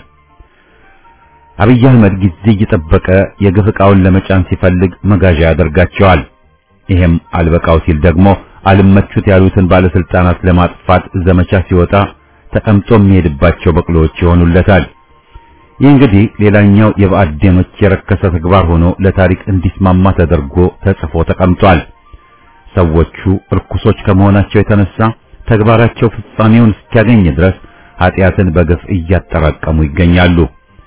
አብይ አህመድ ጊዜ እየጠበቀ የግፍ ዕቃውን ለመጫን ሲፈልግ መጋዣ ያደርጋቸዋል። ይሄም አልበቃው ሲል ደግሞ አልመቹት ያሉትን ባለስልጣናት ለማጥፋት ዘመቻ ሲወጣ ተቀምጦ የሚሄድባቸው በቅሎዎች ይሆኑለታል። ይህ እንግዲህ ሌላኛው የባዕዴኖች የረከሰ ተግባር ሆኖ ለታሪክ እንዲስማማ ተደርጎ ተጽፎ ተቀምጧል። ሰዎቹ እርኩሶች ከመሆናቸው የተነሳ ተግባራቸው ፍጻሜውን እስኪያገኝ ድረስ ኃጢአትን በግፍ እያጠራቀሙ ይገኛሉ።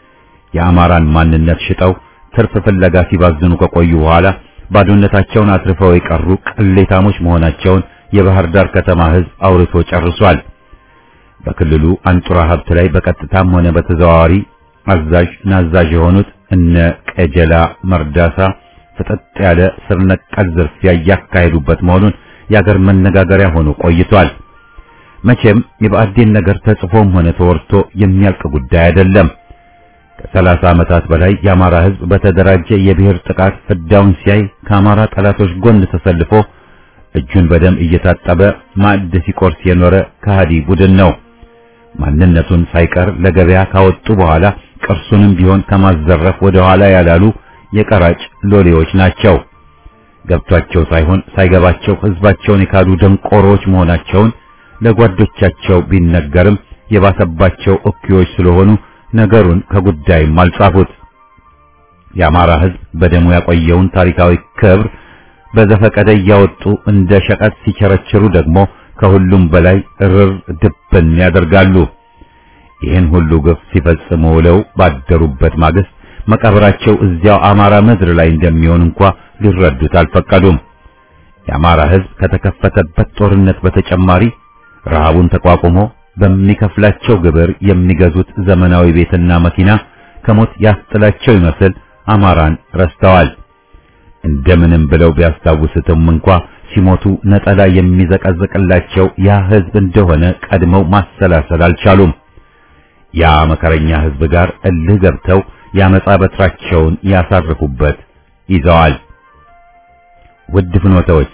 የአማራን ማንነት ሽጠው ትርፍ ፍለጋ ሲባዝኑ ከቆዩ በኋላ ባዶነታቸውን አትርፈው የቀሩ ቅሌታሞች መሆናቸውን የባህር ዳር ከተማ ህዝብ አውርቶ ጨርሷል። በክልሉ አንጡራ ሀብት ላይ በቀጥታም ሆነ በተዘዋዋሪ አዛዥ ናዛዥ የሆኑት እነ ቀጀላ መርዳሳ ፍጥጥ ያለ ስር ነቀል ዝርፊያ ያካሄዱበት መሆኑን የአገር መነጋገሪያ ሆኖ ቆይቷል። መቼም የባዕዴን ነገር ተጽፎም ሆነ ተወርቶ የሚያልቅ ጉዳይ አይደለም። ከሰላሳ ዓመታት በላይ የአማራ ህዝብ በተደራጀ የብሔር ጥቃት ፍዳውን ሲያይ ከአማራ ጠላቶች ጎን ተሰልፎ እጁን በደም እየታጠበ ማዕድ ሲቆርስ የኖረ ከሃዲ ቡድን ነው። ማንነቱን ሳይቀር ለገበያ ካወጡ በኋላ ቅርሱንም ቢሆን ከማዘረፍ ወደ ኋላ ያላሉ የቀራጭ ሎሌዎች ናቸው። ገብቷቸው ሳይሆን ሳይገባቸው ህዝባቸውን የካዱ ደንቆሮች መሆናቸውን ለጓዶቻቸው ቢነገርም የባሰባቸው ኦኪዮች ስለሆኑ ነገሩን ከጉዳይም አልጻፉት። የአማራ ህዝብ በደሙ ያቆየውን ታሪካዊ ክብር በዘፈቀደ ያወጡ እንደ ሸቀጥ ሲቸረችሩ ደግሞ ከሁሉም በላይ እርር ድብን ያደርጋሉ። ይህን ሁሉ ግፍ ሲፈጽሙ ውለው ባደሩበት ማግስት መቃብራቸው እዚያው አማራ ምድር ላይ እንደሚሆን እንኳን ሊረዱት አልፈቀዱም። የአማራ ህዝብ ከተከፈተበት ጦርነት በተጨማሪ ረሃቡን ተቋቁሞ በሚከፍላቸው ግብር የሚገዙት ዘመናዊ ቤትና መኪና ከሞት ያስጥላቸው ይመስል አማራን ረስተዋል። እንደምንም ብለው ቢያስታውሱትም እንኳን ሲሞቱ ነጠላ የሚዘቀዝቅላቸው ያ ህዝብ እንደሆነ ቀድመው ማሰላሰል አልቻሉም። ያ መከረኛ ህዝብ ጋር እልህ ገብተው ያመጻ በትራቸውን ያሳርፉበት ይዘዋል። ውድ ፍኖተዎች፣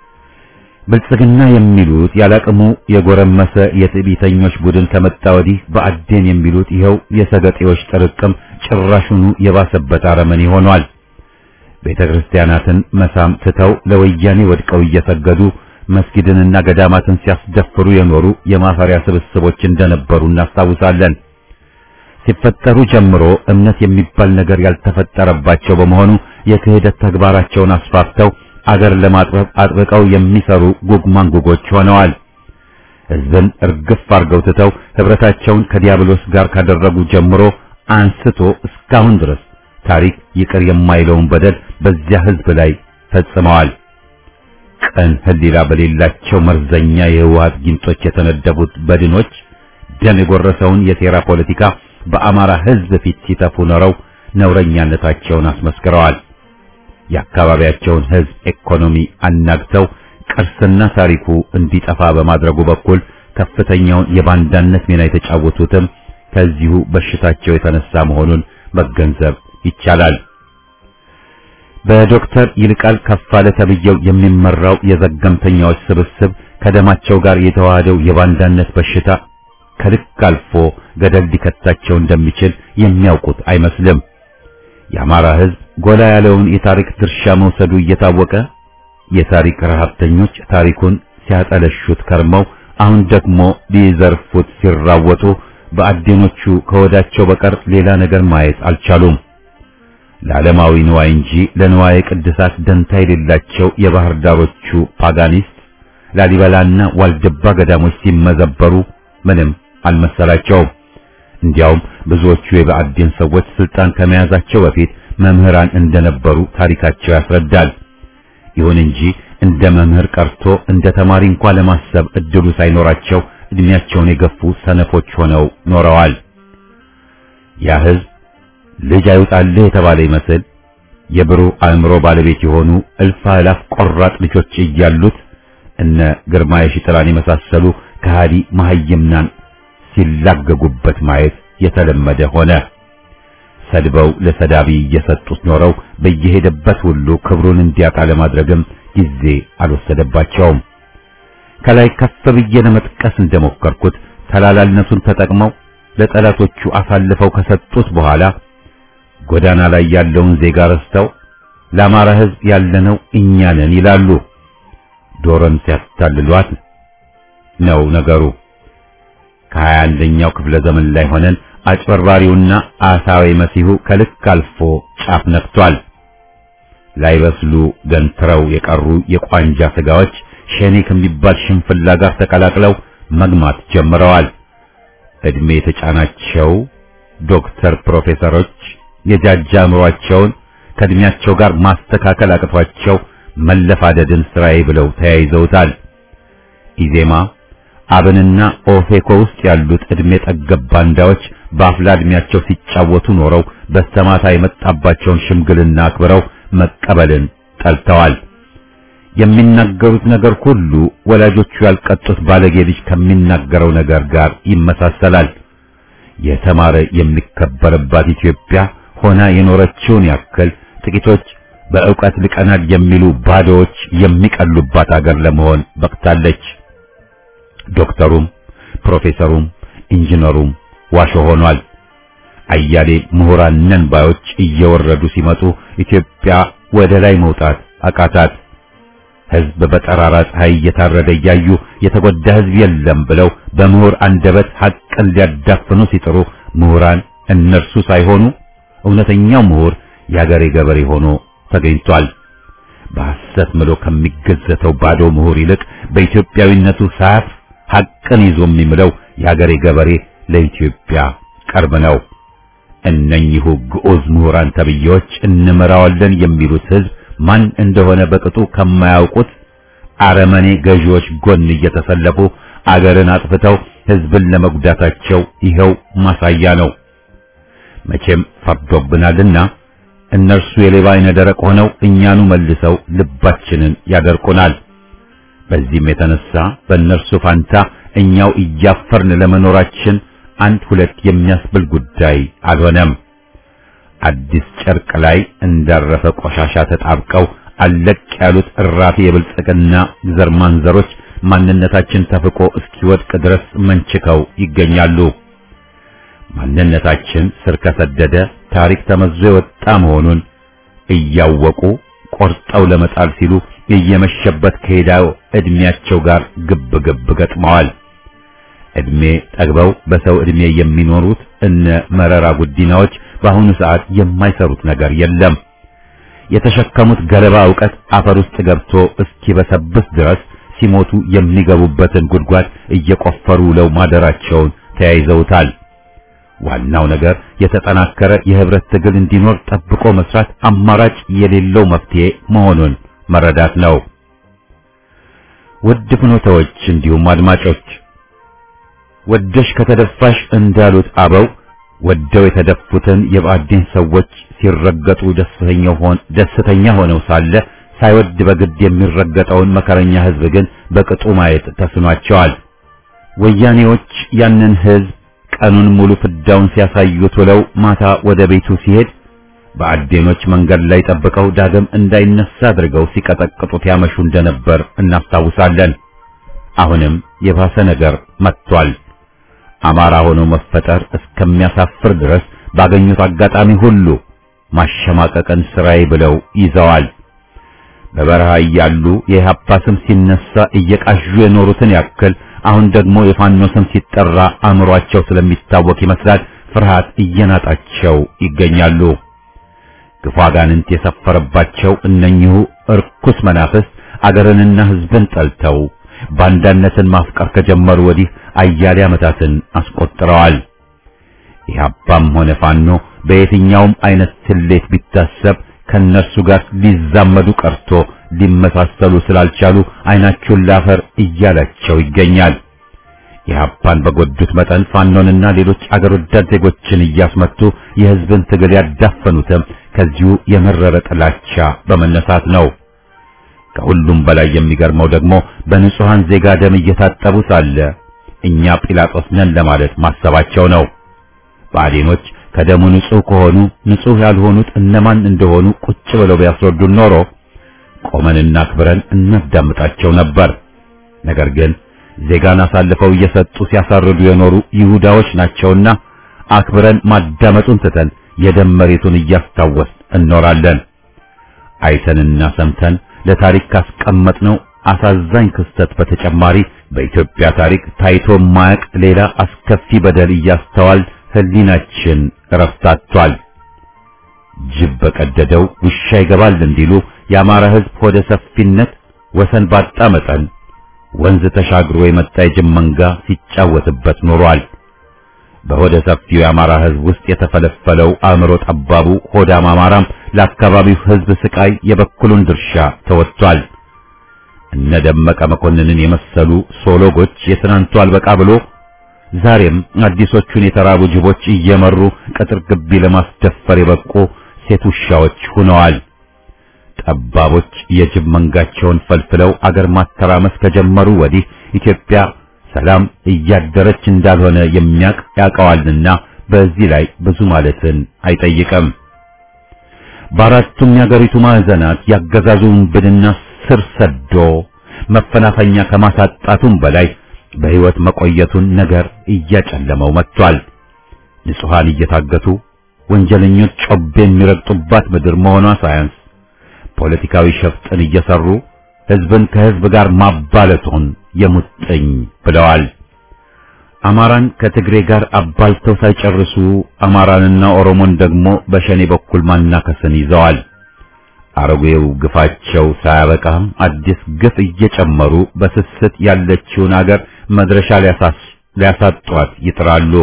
ብልጽግና የሚሉት ያላቅሙ የጎረመሰ የትዕቢተኞች ቡድን ከመጣ ወዲህ በአዴን የሚሉት ይኸው የሰገጤዎች ጥርቅም ጭራሹኑ የባሰበት አረመኔ ሆኗል። ቤተክርስቲያናትን መሳም ትተው ለወያኔ ወድቀው እየሰገዱ መስጊድንና ገዳማትን ሲያስደፍሩ የኖሩ የማፈሪያ ስብስቦች እንደነበሩ እናስታውሳለን። ሲፈጠሩ ጀምሮ እምነት የሚባል ነገር ያልተፈጠረባቸው በመሆኑ የክህደት ተግባራቸውን አስፋፍተው አገር ለማጥበብ አጥብቀው የሚሰሩ ጉግማንጉጎች ሆነዋል። ህዝብን እርግፍ አርገው ትተው ህብረታቸውን ከዲያብሎስ ጋር ካደረጉ ጀምሮ አንስቶ እስካሁን ድረስ ታሪክ ይቅር የማይለውን በደል በዚያ ህዝብ ላይ ፈጽመዋል። ቀን ህሊና በሌላቸው መርዘኛ የህወሓት ጊንጦች የተነደቡት በድኖች ደም የጎረሰውን የሴራ ፖለቲካ በአማራ ህዝብ ፊት ሲተፉ ኖረው ነውረኛነታቸውን አስመስክረዋል። የአካባቢያቸውን ህዝብ ኢኮኖሚ አናግተው ቅርስና ታሪኩ እንዲጠፋ በማድረጉ በኩል ከፍተኛውን የባንዳነት ሚና የተጫወቱትም ከዚሁ በሽታቸው የተነሳ መሆኑን መገንዘብ ይቻላል። በዶክተር ይልቃል ከፋለ ተብየው የሚመራው የዘገምተኛዎች ስብስብ ከደማቸው ጋር የተዋሃደው የባንዳነት በሽታ ከልክ አልፎ ገደል ሊከታቸው እንደሚችል የሚያውቁት አይመስልም። የአማራ ህዝብ ጎላ ያለውን የታሪክ ድርሻ መውሰዱ እየታወቀ የታሪክ ረሃብተኞች ታሪኩን ሲያጠለሹት ከርመው አሁን ደግሞ ሊዘርፉት ሲራወጡ በአዴኖቹ ከወዳቸው በቀር ሌላ ነገር ማየት አልቻሉም። ለዓለማዊ ንዋይ እንጂ ለንዋይ ቅድሳት ደንታ የሌላቸው የባህር ዳሮቹ ፓጋኒስት ላሊበላና ዋልድባ ገዳሞች ሲመዘበሩ ምንም አልመሰላቸውም። እንዲያውም ብዙዎቹ የብአዴን ሰዎች ስልጣን ከመያዛቸው በፊት መምህራን እንደነበሩ ታሪካቸው ያስረዳል። ይሁን እንጂ እንደ መምህር ቀርቶ እንደ ተማሪ እንኳን ለማሰብ እድሉ ሳይኖራቸው እድሜያቸውን የገፉ ሰነፎች ሆነው ኖረዋል። ያ ሕዝብ ልጅ አይውጣልህ የተባለ ይመስል የብሩህ አእምሮ ባለቤት የሆኑ እልፍ አእላፍ ቆራጥ ልጆች እያሉት እነ ግርማ የሺጥላን የመሳሰሉ ከሃዲ መሐይምናን ሲላገጉበት ማየት የተለመደ ሆነ። ሰድበው ለሰዳቢ እየሰጡት ኖረው በየሄደበት ሁሉ ክብሩን እንዲያጣ ለማድረግም ጊዜ አልወሰደባቸውም። ከላይ ከፍ ብዬ ለመጥቀስ እንደሞከርኩት ተላላልነቱን ተጠቅመው ለጠላቶቹ አሳልፈው ከሰጡት በኋላ ጎዳና ላይ ያለውን ዜጋ ረስተው ለአማራ ሕዝብ ያለነው እኛ ነን ይላሉ። ዶሮን ሲያታልሏት ነው ነገሩ። ከሀያ አንደኛው ክፍለ ዘመን ላይ ሆነን አጭበርባሪውና አሳዊ መሲሁ ከልክ አልፎ ጫፍ ነክቷል። ላይበስሉ ገንትረው የቀሩ የቋንጃ ስጋዎች ሸኔ ከሚባል ሽንፍላ ጋር ተቀላቅለው መግማት ጀምረዋል። እድሜ የተጫናቸው ዶክተር ፕሮፌሰሮች የጃጃ አእምሯቸውን ከእድሜያቸው ጋር ማስተካከል አቅቷቸው መለፋደድን ስራዬ ብለው ተያይዘውታል። ኢዜማ አብንና ኦፌኮ ውስጥ ያሉት እድሜ ጠገብ ባንዳዎች በአፍላ እድሜያቸው ሲጫወቱ ኖረው በስተማታ የመጣባቸውን ሽምግልና አክብረው መቀበልን ጠልተዋል። የሚናገሩት ነገር ሁሉ ወላጆቹ ያልቀጡት ባለጌ ልጅ ከሚናገረው ነገር ጋር ይመሳሰላል። የተማረ የሚከበርባት ኢትዮጵያ ሆና የኖረችውን ያክል ጥቂቶች በእውቀት ልቀናል የሚሉ ባዶዎች የሚቀሉባት አገር ለመሆን በቅታለች። ዶክተሩም ፕሮፌሰሩም ኢንጂነሩም ዋሾ ሆኗል። አያሌ ምሁራን ነን ባዮች እየወረዱ ሲመጡ ኢትዮጵያ ወደ ላይ መውጣት አቃታት። ሕዝብ በጠራራ ፀሐይ እየታረደ እያዩ የተጎዳ ሕዝብ የለም ብለው በምሁር አንደበት ሐቅን ሊያዳፍኑ ሲጥሩ ምሁራን እነርሱ ሳይሆኑ እውነተኛው ምሁር የአገሬ ገበሬ ሆኖ ተገኝቷል። በሐሰት ምሎ ከሚገዘተው ባዶ ምሁር ይልቅ በኢትዮጵያዊነቱ ሳያፍ ሐቅን ይዞ የሚምለው የአገሬ ገበሬ ለኢትዮጵያ ቅርብ ነው። እነኚሁ ግዑዝ ምሁራን ተብዬዎች እንመራዋለን የሚሉት ሕዝብ ማን እንደሆነ በቅጡ ከማያውቁት አረመኔ ገዢዎች ጎን እየተሰለፉ አገርን አጥፍተው ሕዝብን ለመጉዳታቸው ይኸው ማሳያ ነው። መቼም ፈርዶብናልና እነርሱ የሌባ አይነ ደረቅ ሆነው እኛኑ መልሰው ልባችንን ያደርቁናል። በዚህም የተነሳ በእነርሱ ፋንታ እኛው እያፈርን ለመኖራችን አንድ ሁለት የሚያስብል ጉዳይ አልሆነም። አዲስ ጨርቅ ላይ እንዳረፈ ቆሻሻ ተጣብቀው አለቅ ያሉት እራፊ የብልጽግና ዘር ማንዘሮች ማንነታችን ተፍቆ እስኪወድቅ ድረስ መንችከው ይገኛሉ። ማንነታችን ስር ከሰደደ ታሪክ ተመዞ የወጣ መሆኑን እያወቁ ቆርጠው ለመጣል ሲሉ እየመሸበት ከሄዳው እድሜያቸው ጋር ግብ ግብ ገጥመዋል። እድሜ ጠግበው በሰው እድሜ የሚኖሩት እነ መረራ ጉዲናዎች በአሁኑ ሰዓት የማይሰሩት ነገር የለም። የተሸከሙት ገለባ ዕውቀት አፈር ውስጥ ገብቶ እስኪበሰብስ ድረስ ሲሞቱ የሚገቡበትን ጉድጓድ እየቆፈሩ ውለው ማደራቸውን ተያይዘውታል። ዋናው ነገር የተጠናከረ የህብረት ትግል እንዲኖር ጠብቆ መስራት አማራጭ የሌለው መፍትሄ መሆኑን መረዳት ነው። ውድ ፍኖተዎች እንዲሁም አድማጮች ወደሽ ከተደፋሽ እንዳሉት አበው ወደው የተደፉትን የብአዴን ሰዎች ሲረገጡ ደስተኛው ሆን ደስተኛ ሆነው ሳለ ሳይወድ በግድ የሚረገጠውን መከረኛ ህዝብ ግን በቅጡ ማየት ተስኗቸዋል። ወያኔዎች ያንን ህዝብ ቀኑን ሙሉ ፍዳውን ሲያሳዩት ውለው ማታ ወደ ቤቱ ሲሄድ ብአዴኖች መንገድ ላይ ጠብቀው ዳግም እንዳይነሳ አድርገው ሲቀጠቅጡት ያመሹ እንደነበር እናስታውሳለን። አሁንም የባሰ ነገር መጥቷል። አማራ ሆኖ መፈጠር እስከሚያሳፍር ድረስ ባገኙት አጋጣሚ ሁሉ ማሸማቀቅን ስራዬ ብለው ይዘዋል። በበረሃ ያሉ የኢህአፓ ስም ሲነሳ እየቃዡ የኖሩትን ያክል አሁን ደግሞ የፋኖ ስም ሲጠራ አእምሯቸው ስለሚታወቅ ይመስላል ፍርሃት እየናጣቸው ይገኛሉ። ግፋ ጋንንት የሰፈረባቸው እነኚሁ እርኩስ መናፍስት አገርንና ሕዝብን ጠልተው ባንዳነትን ማፍቀር ከጀመሩ ወዲህ አያሌ ዓመታትን አስቆጥረዋል። ኢህአፓም ሆነ ፋኖ በየትኛውም አይነት ስሌት ቢታሰብ ከነሱ ጋር ሊዛመዱ ቀርቶ ሊመሳሰሉ ስላልቻሉ አይናቸውን ላፈር እያላቸው ይገኛል። ኢህአፓን በጎዱት መጠን ፋኖንና ሌሎች አገር ወዳድ ዜጎችን እያስመቱ የሕዝብን ትግል ያዳፈኑትም ከዚሁ የመረረ ጥላቻ በመነሳት ነው። ከሁሉም በላይ የሚገርመው ደግሞ በንጹሃን ዜጋ ደም እየታጠቡ ሳለ እኛ ጲላጦስ ነን ለማለት ማሰባቸው ነው። ባዴኖች ከደሙ ንጹህ ከሆኑ ንጹህ ያልሆኑት እነማን እንደሆኑ ቁጭ ብለው ቢያስረዱን ኖሮ ቆመንና አክብረን እናዳምጣቸው ነበር። ነገር ግን ዜጋን አሳልፈው እየሰጡ ሲያሳርዱ የኖሩ ይሁዳዎች ናቸውና አክብረን ማዳመጡን ትተን የደም መሬቱን እያስታወስ እንኖራለን። አይተንና ሰምተን ለታሪክ ካስቀመጥነው አሳዛኝ ክስተት በተጨማሪ በኢትዮጵያ ታሪክ ታይቶ ማያቅ ሌላ አስከፊ በደል እያስተዋል ህሊናችን ረፍታቷል። ጅብ በቀደደው ውሻ ይገባል እንዲሉ የአማራ ሕዝብ ሆደ ሰፊነት ወሰን ባጣ መጠን ወንዝ ተሻግሮ የመጣ የጅብ መንጋ ሲጫወትበት ኖሯል። በሆደ ሰፊው የአማራ ሕዝብ ውስጥ የተፈለፈለው አእምሮ ጠባቡ ሆዳም አማራም ለአካባቢው ሕዝብ ስቃይ የበኩሉን ድርሻ ተወጥቷል። እነ ደመቀ መኮንንን የመሰሉ ሶሎጎች የትናንቱ አልበቃ ብሎ ዛሬም አዲሶቹን የተራቡ ጅቦች እየመሩ ቅጥር ግቢ ለማስደፈር የበቁ ሴት ውሻዎች ሆነዋል። ጠባቦች የጅብ መንጋቸውን ፈልፍለው አገር ማተራመስ ከጀመሩ ወዲህ ኢትዮጵያ ሰላም እያደረች እንዳልሆነ የሚያቅ ያውቀዋልና በዚህ ላይ ብዙ ማለትን አይጠይቅም። በአራቱም የአገሪቱ ማዕዘናት ያገዛዙን ብድና ስር ሰዶ መፈናፈኛ ከማሳጣቱም በላይ በሕይወት መቆየቱን ነገር እያጨለመው መጥቷል። ንጹሃን እየታገቱ ወንጀለኞች ጮቤ የሚረግጡባት ምድር መሆኗ ሳያንስ ፖለቲካዊ ሸፍጥን እየሰሩ ሕዝብን ከሕዝብ ጋር ማባለቱን የሙጥኝ ብለዋል። አማራን ከትግሬ ጋር አባልተው ሳይጨርሱ አማራንና ኦሮሞን ደግሞ በሸኔ በኩል ማናከስን ይዘዋል። አረጌው ግፋቸው ሳያበቃ አዲስ ግፍ እየጨመሩ በስስት ያለችውን አገር መድረሻ ሊያሳጧት ይጥራሉ።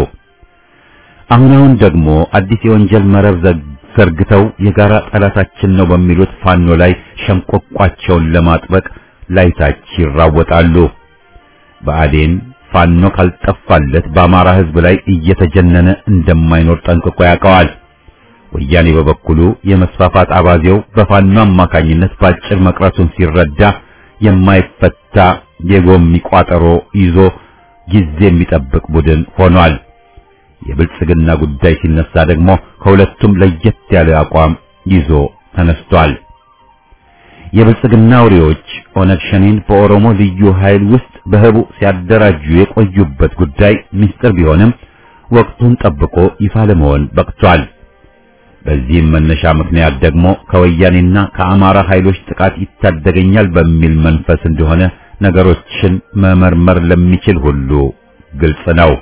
አሁን አሁን ደግሞ አዲስ የወንጀል መረብ ዘርግተው የጋራ ጠላታችን ነው በሚሉት ፋኖ ላይ ሸምቆቋቸውን ለማጥበቅ ላይታች ይራወጣሉ። በአዴን ፋኖ ካልጠፋለት በአማራ ሕዝብ ላይ እየተጀነነ እንደማይኖር ጠንቅቆ ያውቀዋል። ወያኔ በበኩሉ የመስፋፋት አባዜው በፋኖ አማካኝነት ባጭር መቅረቱን ሲረዳ የማይፈታ የጎሚ ቋጠሮ ይዞ ጊዜ የሚጠብቅ ቡድን ሆኗል። የብልጽግና ጉዳይ ሲነሳ ደግሞ ከሁለቱም ለየት ያለ አቋም ይዞ ተነስቷል። የብልጽግና አውሬዎች ኦነግ ሸኔን በኦሮሞ ልዩ ኃይል ውስጥ በህቡ ሲያደራጁ የቆዩበት ጉዳይ ምስጢር ቢሆንም ወቅቱን ጠብቆ ይፋ ለመሆን በቅቷል። በዚህም መነሻ ምክንያት ደግሞ ከወያኔና ከአማራ ኃይሎች ጥቃት ይታደገኛል በሚል መንፈስ እንደሆነ ነገሮችን መመርመር ለሚችል ሁሉ ግልጽ ነው።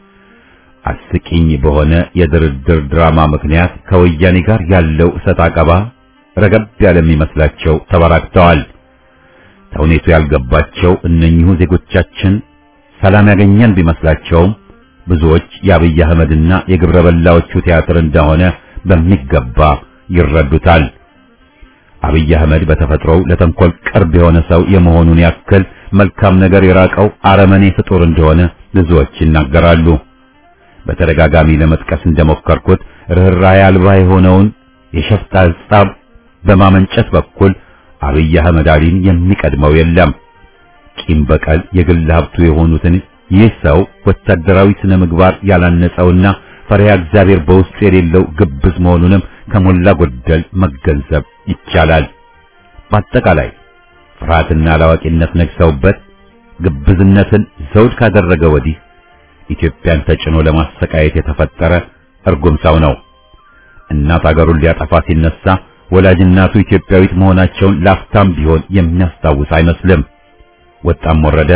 አስቂኝ በሆነ የድርድር ድራማ ምክንያት ከወያኔ ጋር ያለው እሰጥ አቀባ ረገብ ያለ የሚመስላቸው ተበራክተዋል። ተውኔቱ ያልገባቸው እነኚሁ ዜጎቻችን ሰላም ያገኘን ቢመስላቸውም ብዙዎች የአብይ አህመድና የግብረ በላዎቹ ቲያትር እንደሆነ በሚገባ ይረዱታል። አብይ አህመድ በተፈጥሮው ለተንኮል ቅርብ የሆነ ሰው የመሆኑን ያክል መልካም ነገር የራቀው አረመኔ ፍጡር እንደሆነ ብዙዎች ይናገራሉ። በተደጋጋሚ ለመጥቀስ እንደሞከርኩት ርህራሄ አልባ የሆነውን የሸፍጥ ሐሳብ በማመንጨት በኩል አብይ አህመድ አሊን የሚቀድመው የለም። ቂም በቀል የግል ሀብቱ የሆኑትን ይህ ሰው ወታደራዊ ስነ ምግባር ያላነጸውና ፈሪሃ እግዚአብሔር በውስጡ የሌለው ግብዝ መሆኑንም ከሞላ ጎደል መገንዘብ ይቻላል። በአጠቃላይ ፍርሃትና አላዋቂነት ነግሰውበት ግብዝነትን ዘውድ ካደረገ ወዲህ ኢትዮጵያን ተጭኖ ለማሰቃየት የተፈጠረ እርጉም ሰው ነው። እናት አገሩን ሊያጠፋ ሲነሳ ወላጅናቱ ኢትዮጵያዊት መሆናቸውን ላፍታም ቢሆን የሚያስታውስ አይመስልም። ወጣም ወረደ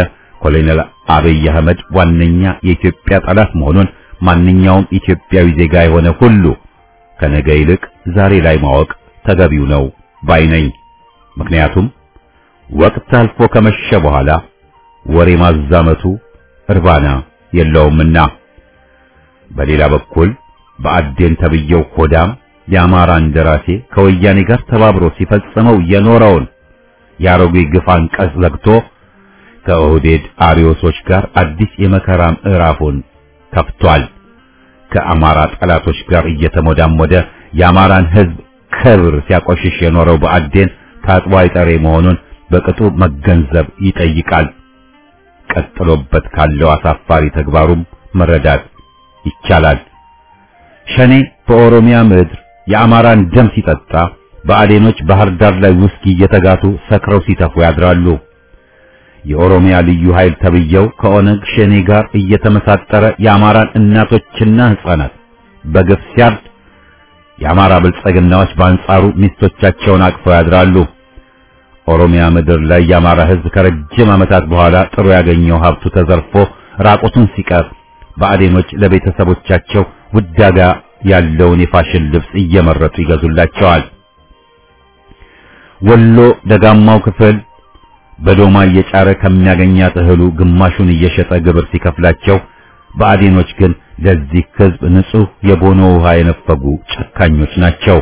ኮሎኔል አብይ አህመድ ዋነኛ የኢትዮጵያ ጠላት መሆኑን ማንኛውም ኢትዮጵያዊ ዜጋ የሆነ ሁሉ ከነገ ይልቅ ዛሬ ላይ ማወቅ ተገቢው ነው ባይ ነኝ። ምክንያቱም ወቅት አልፎ ከመሸ በኋላ ወሬ ማዛመቱ እርባና የለውምና። በሌላ በኩል በአዴን ተብየው ሆዳም የአማራ እንደራሴ ከወያኔ ጋር ተባብሮ ሲፈጽመው የኖረውን የአሮጌ ግፍ አንቀጽ ዘግቶ ከኦህዴድ አሪዮሶች ጋር አዲስ የመከራ ምዕራፉን ከፍቷል። ከአማራ ጠላቶች ጋር እየተሞዳሞደ የአማራን ሕዝብ ክብር ሲያቆሽሽ የኖረው በአዴን ታጥቦ አይጠሬ መሆኑን በቅጡ መገንዘብ ይጠይቃል። ቀጥሎበት ካለው አሳፋሪ ተግባሩም መረዳት ይቻላል። ሸኔ በኦሮሚያ ምድር የአማራን ደም ሲጠጣ በአዴኖች ባህር ዳር ላይ ውስኪ እየተጋቱ ሰክረው ሲተፉ ያድራሉ። የኦሮሚያ ልዩ ኃይል ተብየው ከኦነግ ሸኔ ጋር እየተመሳጠረ የአማራን እናቶችና ሕፃናት በግፍ ሲያርድ የአማራ ብልጽግናዎች በአንጻሩ ሚስቶቻቸውን አቅፈው ያድራሉ። ኦሮሚያ ምድር ላይ የአማራ ሕዝብ ከረጅም ዓመታት በኋላ ጥሩ ያገኘው ሀብቱ ተዘርፎ ራቁቱን ሲቀር በአዴኖች ለቤተሰቦቻቸው ውዳጋ ያለውን የፋሽን ልብስ እየመረጡ ይገዙላቸዋል። ወሎ ደጋማው ክፍል በዶማ እየጫረ ከሚያገኛት እህሉ ግማሹን እየሸጠ ግብር ሲከፍላቸው፣ በአዴኖች ግን ለዚህ ሕዝብ ንጹህ የቦኖ ውሃ የነፈጉ ጨካኞች ናቸው።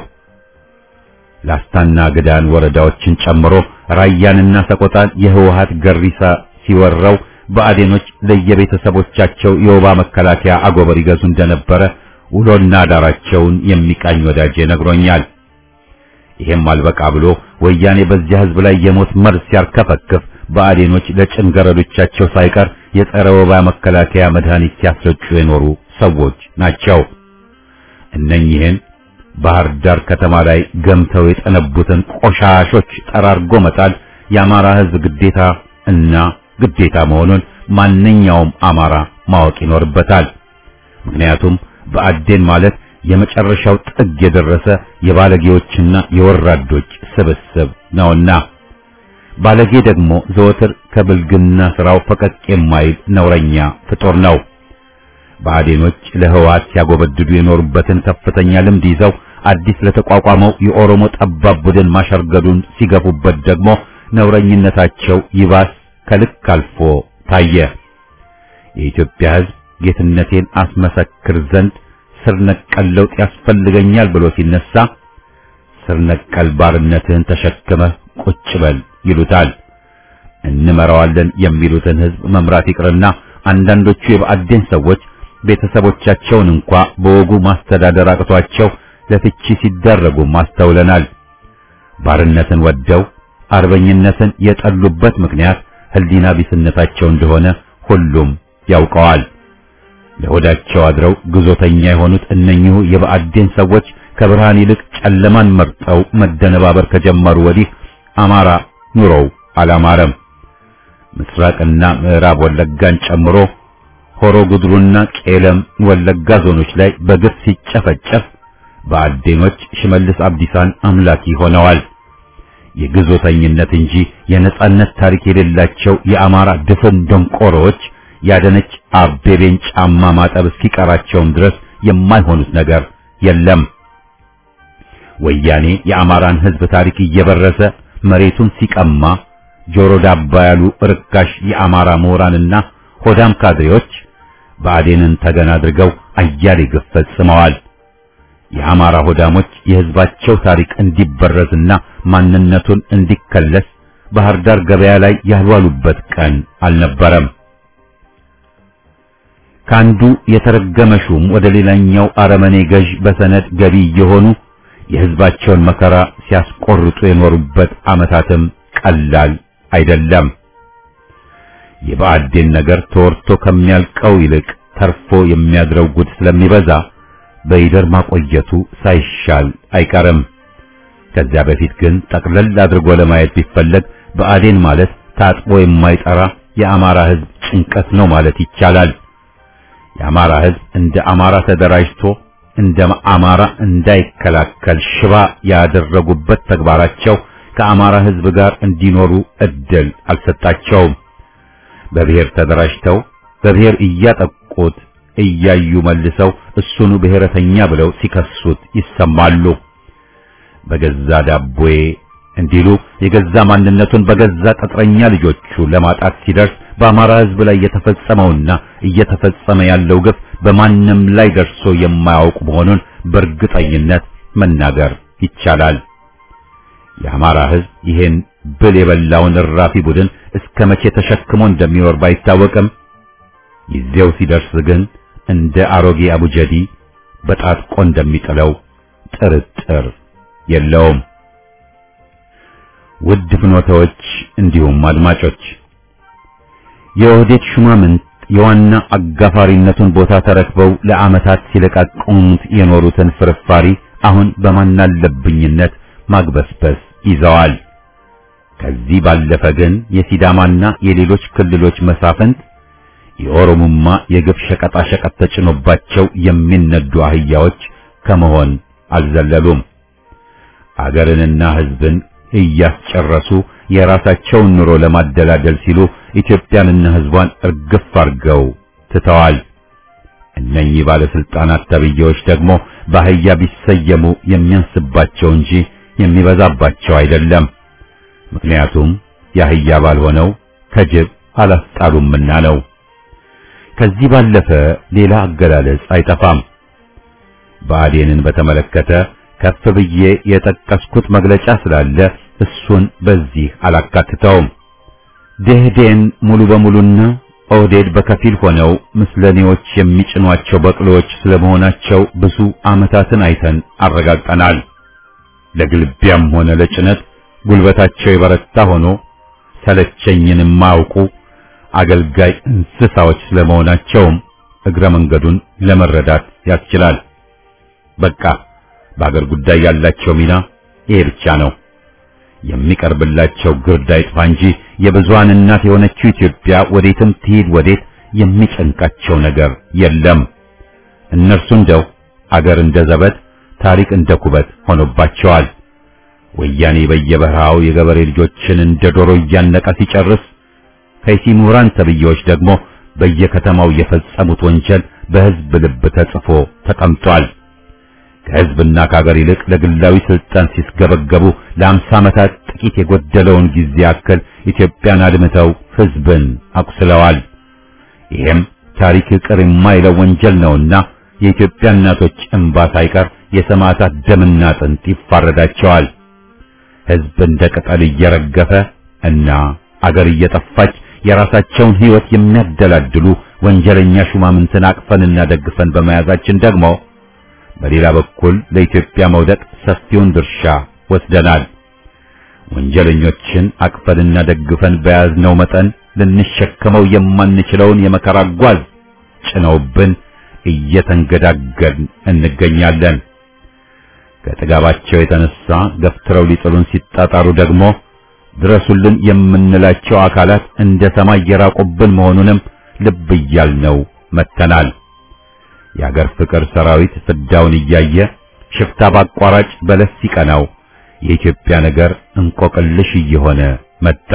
ላስታና ግዳን ወረዳዎችን ጨምሮ ራያንና ሰቆጣን የህወሓት ገሪሳ ሲወረው በአዴኖች ለየቤተሰቦቻቸው የወባ መከላከያ አጎበር ይገዙ እንደነበረ ውሎና ዳራቸውን የሚቃኝ ወዳጄ ነግሮኛል። ይሄም አልበቃ ብሎ ወያኔ በዚያ ህዝብ ላይ የሞት መርዝ ሲያርከፈክፍ በአዴኖች ለጭንገረዶቻቸው ሳይቀር የጸረ ወባ መከላከያ መድኃኒት ሲያስረጩ የኖሩ ሰዎች ናቸው። እነኚህን ባህር ዳር ከተማ ላይ ገምተው የጠነቡትን ቆሻሾች ጠራርጎ መጣል የአማራ ህዝብ ግዴታ እና ግዴታ መሆኑን ማንኛውም አማራ ማወቅ ይኖርበታል። ምክንያቱም በአዴን ማለት የመጨረሻው ጥግ የደረሰ የባለጌዎችና የወራዶች ስብስብ ነውና፣ ባለጌ ደግሞ ዘወትር ከብልግና ስራው ፈቀቅ የማይል ነውረኛ ፍጡር ነው። በአዴኖች ለህወሓት ሲያጎበድዱ የኖሩበትን ከፍተኛ ልምድ ይዘው አዲስ ለተቋቋመው የኦሮሞ ጠባብ ቡድን ማሸርገዱን ሲገፉበት ደግሞ ነውረኝነታቸው ይባስ ከልክ አልፎ ታየ። የኢትዮጵያ ህዝብ ጌትነቴን አስመሰክር ዘንድ ስር ነቀል ለውጥ ያስፈልገኛል ብሎ ሲነሳ ስር ነቀል ባርነትን ተሸክመህ ቁጭ በል ይሉታል። እንመራዋለን የሚሉትን ህዝብ መምራት ይቅርና አንዳንዶቹ የብአዴን ሰዎች ቤተሰቦቻቸውን እንኳ በወጉ ማስተዳደር አቅቷቸው ለፍቺ ሲዳረጉ ማስተውለናል። ባርነትን ወደው አርበኝነትን የጠሉበት ምክንያት ህሊና ቢስነታቸው እንደሆነ ሁሉም ያውቀዋል። ለሆዳቸው አድረው ግዞተኛ የሆኑት እነኚሁ የብአዴን ሰዎች ከብርሃን ይልቅ ጨለማን መርጠው መደነባበር ከጀመሩ ወዲህ አማራ ኑሮው አላማረም። ምስራቅና ምዕራብ ወለጋን ጨምሮ ሆሮ ጉድሩና ቄለም ወለጋ ዞኖች ላይ በግፍ ሲጨፈጨፍ ብአዴኖች ሽመልስ አብዲሳን አምላኪ ሆነዋል። የግዞተኝነት እንጂ የነጻነት ታሪክ የሌላቸው የአማራ ድፍን ደንቆሮዎች ያደነች አቤቤን ጫማ ማጠብ እስኪቀራቸውም ድረስ የማይሆኑት ነገር የለም። ወያኔ የአማራን ህዝብ ታሪክ እየበረሰ መሬቱን ሲቀማ ጆሮ ዳባ ያሉ ርካሽ የአማራ ምሁራንና ሆዳም ካድሬዎች ብአዴንን ተገን አድርገው አያሌ ግፍ ፈጽመዋል። የአማራ ሆዳሞች የህዝባቸው ታሪክ እንዲበረዝና ማንነቱን እንዲከለስ ባህር ዳር ገበያ ላይ ያልዋሉበት ቀን አልነበረም። ካንዱ የተረገመ ሹም ወደ ሌላኛው አረመኔ ገዥ በሰነድ ገቢ የሆኑ የህዝባቸውን መከራ ሲያስቆርጡ የኖሩበት ዓመታትም ቀላል አይደለም። የብአዴን ነገር ተወርቶ ከሚያልቀው ይልቅ ተርፎ የሚያድረው ጉድ ስለሚበዛ በይደር ማቆየቱ ሳይሻል አይቀርም። ከዚያ በፊት ግን ጠቅለል አድርጎ ለማየት ቢፈለግ ብአዴን ማለት ታጥቦ የማይጠራ የአማራ ህዝብ ጭንቀት ነው ማለት ይቻላል። የአማራ ህዝብ እንደ አማራ ተደራጅቶ እንደ አማራ እንዳይከላከል ሽባ ያደረጉበት ተግባራቸው ከአማራ ህዝብ ጋር እንዲኖሩ እድል አልሰጣቸውም። በብሔር ተደራጅተው በብሔር እያጠቁት እያዩ መልሰው እሱኑ ብሔረተኛ ብለው ሲከሱት ይሰማሉ። በገዛ ዳቦዬ እንዲሉ የገዛ ማንነቱን በገዛ ቅጥረኛ ልጆቹ ለማጣት ሲደርስ በአማራ ሕዝብ ላይ የተፈጸመውና እየተፈጸመ ያለው ግፍ በማንም ላይ ደርሶ የማያውቅ መሆኑን በእርግጠኝነት መናገር ይቻላል። የአማራ ሕዝብ ይሄን ብል የበላውን እራፊ ቡድን እስከ መቼ ተሸክሞ እንደሚኖር ባይታወቅም ጊዜው ሲደርስ ግን እንደ አሮጌ አቡጀዲ በጣጥቆ እንደሚጥለው ጥርጥር የለውም። ውድ ፍኖታዎች እንዲሁም አድማጮች የኦህዴድ ሹማምንት የዋና አጋፋሪነቱን ቦታ ተረክበው ለዓመታት ሲለቃቀሙት የኖሩትን ፍርፋሪ አሁን በማናለብኝነት ማግበስበስ ይዘዋል። ከዚህ ባለፈ ግን የሲዳማና የሌሎች ክልሎች መሳፍንት የኦሮሞማ የግፍ ሸቀጣ ሸቀጥ ተጭኖባቸው የሚነዱ አህያዎች ከመሆን አልዘለሉም። አገርንና ሕዝብን እያስጨረሱ የራሳቸውን ኑሮ ለማደላደል ሲሉ ኢትዮጵያንና ሕዝቧን እርግፍ አርገው ትተዋል። እነኚህ ባለስልጣናት ተብዬዎች ደግሞ በአህያ ቢሰየሙ የሚያንስባቸው እንጂ የሚበዛባቸው አይደለም። ምክንያቱም የአህያ ባልሆነው ከጅብ አላስጣሉምና ነው። ከዚህ ባለፈ ሌላ አገላለጽ አይጠፋም። ብአዴንን በተመለከተ ከፍ ብዬ የጠቀስኩት መግለጫ ስላለ እሱን በዚህ አላካትተውም። ደህዴን ሙሉ በሙሉና ኦህዴድ በከፊል ሆነው ምስለኔዎች የሚጭኗቸው በቅሎዎች ስለመሆናቸው ብዙ ዓመታትን አይተን አረጋግጠናል። ለግልቢያም ሆነ ለጭነት ጉልበታቸው የበረታ ሆኖ ሰለቸኝን ማውቁ አገልጋይ እንስሳዎች ስለመሆናቸውም እግረ መንገዱን ለመረዳት ያስችላል። በቃ በአገር ጉዳይ ያላቸው ሚና ይሄ ብቻ ነው። የሚቀርብላቸው ግርድ አይጥፋ እንጂ የብዙሃን እናት የሆነችው ኢትዮጵያ ወዴትም ትሄድ ወዴት የሚጨንቃቸው ነገር የለም። እነርሱ እንደው አገር እንደ ዘበት ታሪክ እንደ ኩበት ሆኖባቸዋል። ወያኔ በየበረሃው የገበሬ ልጆችን እንደ ዶሮ እያነቀ ሲጨርስ ከይሲ ምሁራን ተብዬዎች ደግሞ በየከተማው የፈጸሙት ወንጀል በሕዝብ ልብ ተጽፎ ተቀምጧል። ከሕዝብና ከአገር ይልቅ ለግላዊ ስልጣን ሲስገበገቡ ለአምሳ ዓመታት ጥቂት የጎደለውን ጊዜ ያክል ኢትዮጵያን አድምተው ሕዝብን አቁስለዋል። ይህም ታሪክ ይቅር የማይለው ወንጀል ነውና የኢትዮጵያ እናቶች እንባ ሳይቀር የሰማዕታት ደምና አጥንት ይፋረዳቸዋል። ሕዝብ እንደ ቅጠል እየረገፈ እና አገር እየጠፋች የራሳቸውን ሕይወት የሚያደላድሉ ወንጀለኛ ሹማምንትን አቅፈንና ደግፈን በመያዛችን ደግሞ በሌላ በኩል ለኢትዮጵያ መውደቅ ሰፊውን ድርሻ ወስደናል። ወንጀለኞችን አቅፈንና ደግፈን በያዝነው መጠን ልንሸከመው የማንችለውን የመከራ ጓዝ ጭነውብን እየተንገዳገድን እንገኛለን። ከጥጋባቸው የተነሳ ገፍትረው ሊጥሉን ሲጣጣሩ ደግሞ ድረሱልን የምንላቸው አካላት እንደ ሰማይ የራቁብን መሆኑንም ልብ እያልነው መተናል። የአገር ፍቅር ሰራዊት ፍዳውን እያየ ሽፍታ ባቋራጭ በለስ ሲቀናው የኢትዮጵያ ነገር እንቆቅልሽ እየሆነ መጣ።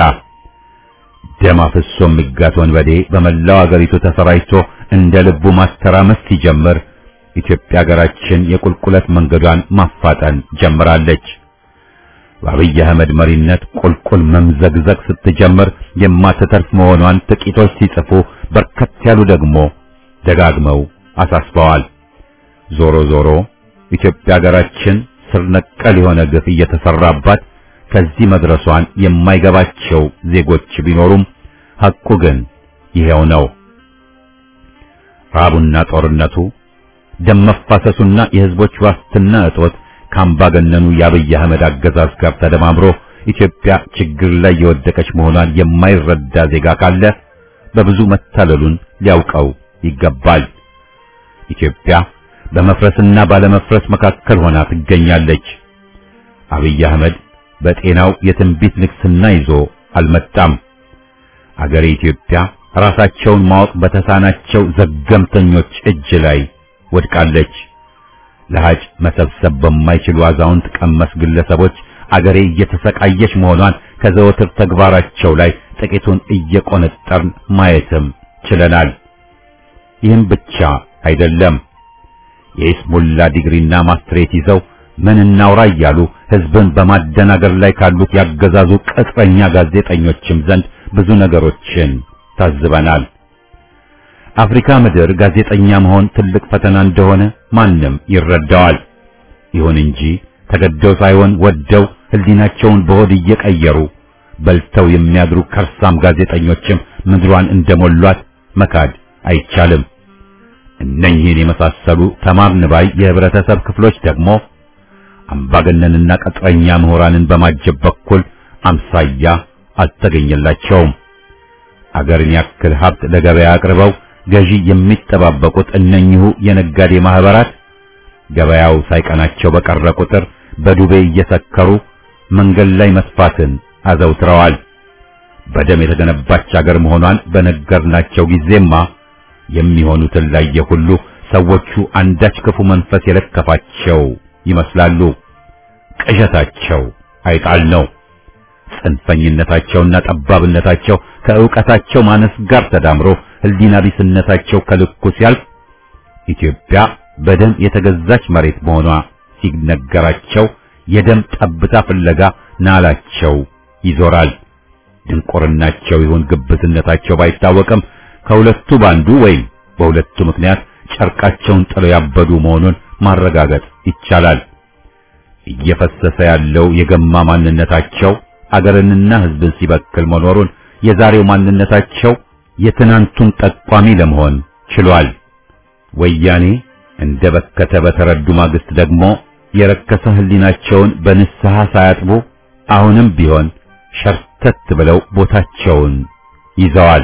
ደም አፍሶ የሚጋት ወንበዴ በመላው አገሪቱ ተሰራጭቶ እንደ ልቡ ማስተራመስ ሲጀምር ኢትዮጵያ ሀገራችን የቁልቁለት መንገዷን ማፋጠን ጀምራለች። በአብይ አህመድ መሪነት ቁልቁል መምዘግዘግ ስትጀምር የማትተርፍ መሆኗን ጥቂቶች ሲጽፉ፣ በርከት ያሉ ደግሞ ደጋግመው አሳስበዋል። ዞሮ ዞሮ ኢትዮጵያ ሀገራችን ስር ነቀል የሆነ ግፍ እየተሰራባት ከዚህ መድረሷን የማይገባቸው ዜጎች ቢኖሩም ሐቁ ግን ይሄው ነው። ራቡና ጦርነቱ፣ ደም መፋሰሱና የህዝቦች ዋስትና እጦት ከአምባገነኑ የአብይ አህመድ አገዛዝ ጋር ተደማምሮ ኢትዮጵያ ችግር ላይ የወደቀች መሆኗን የማይረዳ ዜጋ ካለ በብዙ መታለሉን ሊያውቀው ይገባል። ኢትዮጵያ በመፍረስና ባለመፍረስ መካከል ሆና ትገኛለች። አብይ አህመድ በጤናው የትንቢት ንግስና ይዞ አልመጣም። አገሬ ኢትዮጵያ ራሳቸውን ማወቅ በተሳናቸው ዘገምተኞች እጅ ላይ ወድቃለች። ለሃጭ መሰብሰብ በማይችሉ አዛውንት ቀመስ ግለሰቦች አገሬ እየተሰቃየች መሆኗን ከዘወትር ተግባራቸው ላይ ጥቂቱን እየቆነጠርን ማየትም ችለናል። ይህም ብቻ አይደለም። የኢስሙላ ዲግሪና ማስትሬት ይዘው ምን እናውራ እያሉ ህዝብን በማደናገር ላይ ካሉት ያገዛዙ ቅጥረኛ ጋዜጠኞችም ዘንድ ብዙ ነገሮችን ታዝበናል። አፍሪካ ምድር ጋዜጠኛ መሆን ትልቅ ፈተና እንደሆነ ማንም ይረዳዋል። ይሁን እንጂ ተገደው ሳይሆን ወደው ህሊናቸውን በሆድ እየቀየሩ በልተው የሚያድሩ ከርሳም ጋዜጠኞችም ምድሯን እንደሞሏት መካድ አይቻልም። እነኚህን የመሳሰሉ ተማርን ባይ የህብረተሰብ ክፍሎች ደግሞ አምባገነንና ቅጥረኛ ምሁራንን በማጀብ በኩል አምሳያ አልተገኘላቸውም። አገርን ያክል ሀብት ለገበያ አቅርበው ገዢ የሚጠባበቁት እነኚሁ የነጋዴ ማህበራት ገበያው ሳይቀናቸው በቀረ ቁጥር በዱቤ እየሰከሩ መንገድ ላይ መስፋትን አዘውትረዋል። በደም የተገነባች አገር መሆኗን በነገርናቸው ጊዜማ የሚሆኑትን ላየ ሁሉ ሰዎቹ አንዳች ክፉ መንፈስ የለከፋቸው ይመስላሉ። ቅዠታቸው አይጣል ነው። ጽንፈኝነታቸውና ጠባብነታቸው ከዕውቀታቸው ማነስ ጋር ተዳምሮ ህሊና ቢስነታቸው ከልኩ ሲያልፍ ኢትዮጵያ በደም የተገዛች መሬት መሆኗ ሲነገራቸው የደም ጠብታ ፍለጋ ናላቸው ይዞራል። ድንቁርናቸው ይሁን ግብትነታቸው ባይታወቅም ከሁለቱ ባንዱ ወይም በሁለቱ ምክንያት ጨርቃቸውን ጥለው ያበዱ መሆኑን ማረጋገጥ ይቻላል። እየፈሰሰ ያለው የገማ ማንነታቸው አገርንና ህዝብን ሲበክል መኖሩን የዛሬው ማንነታቸው የትናንቱን ጠቋሚ ለመሆን ችሏል። ወያኔ እንደ በከተ በተረዱ ማግስት ደግሞ የረከሰ ህሊናቸውን በንስሐ ሳያጥቡ አሁንም ቢሆን ሸርተት ብለው ቦታቸውን ይዘዋል።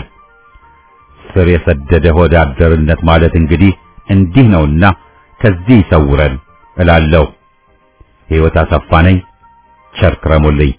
ስር የሰደደ ሆደ አደርነት ማለት እንግዲህ እንዲህ ነውና ከዚህ ይሰውረን እላለሁ። ሕይወት አሰፋ ነኝ። ቸር ክረሙልኝ።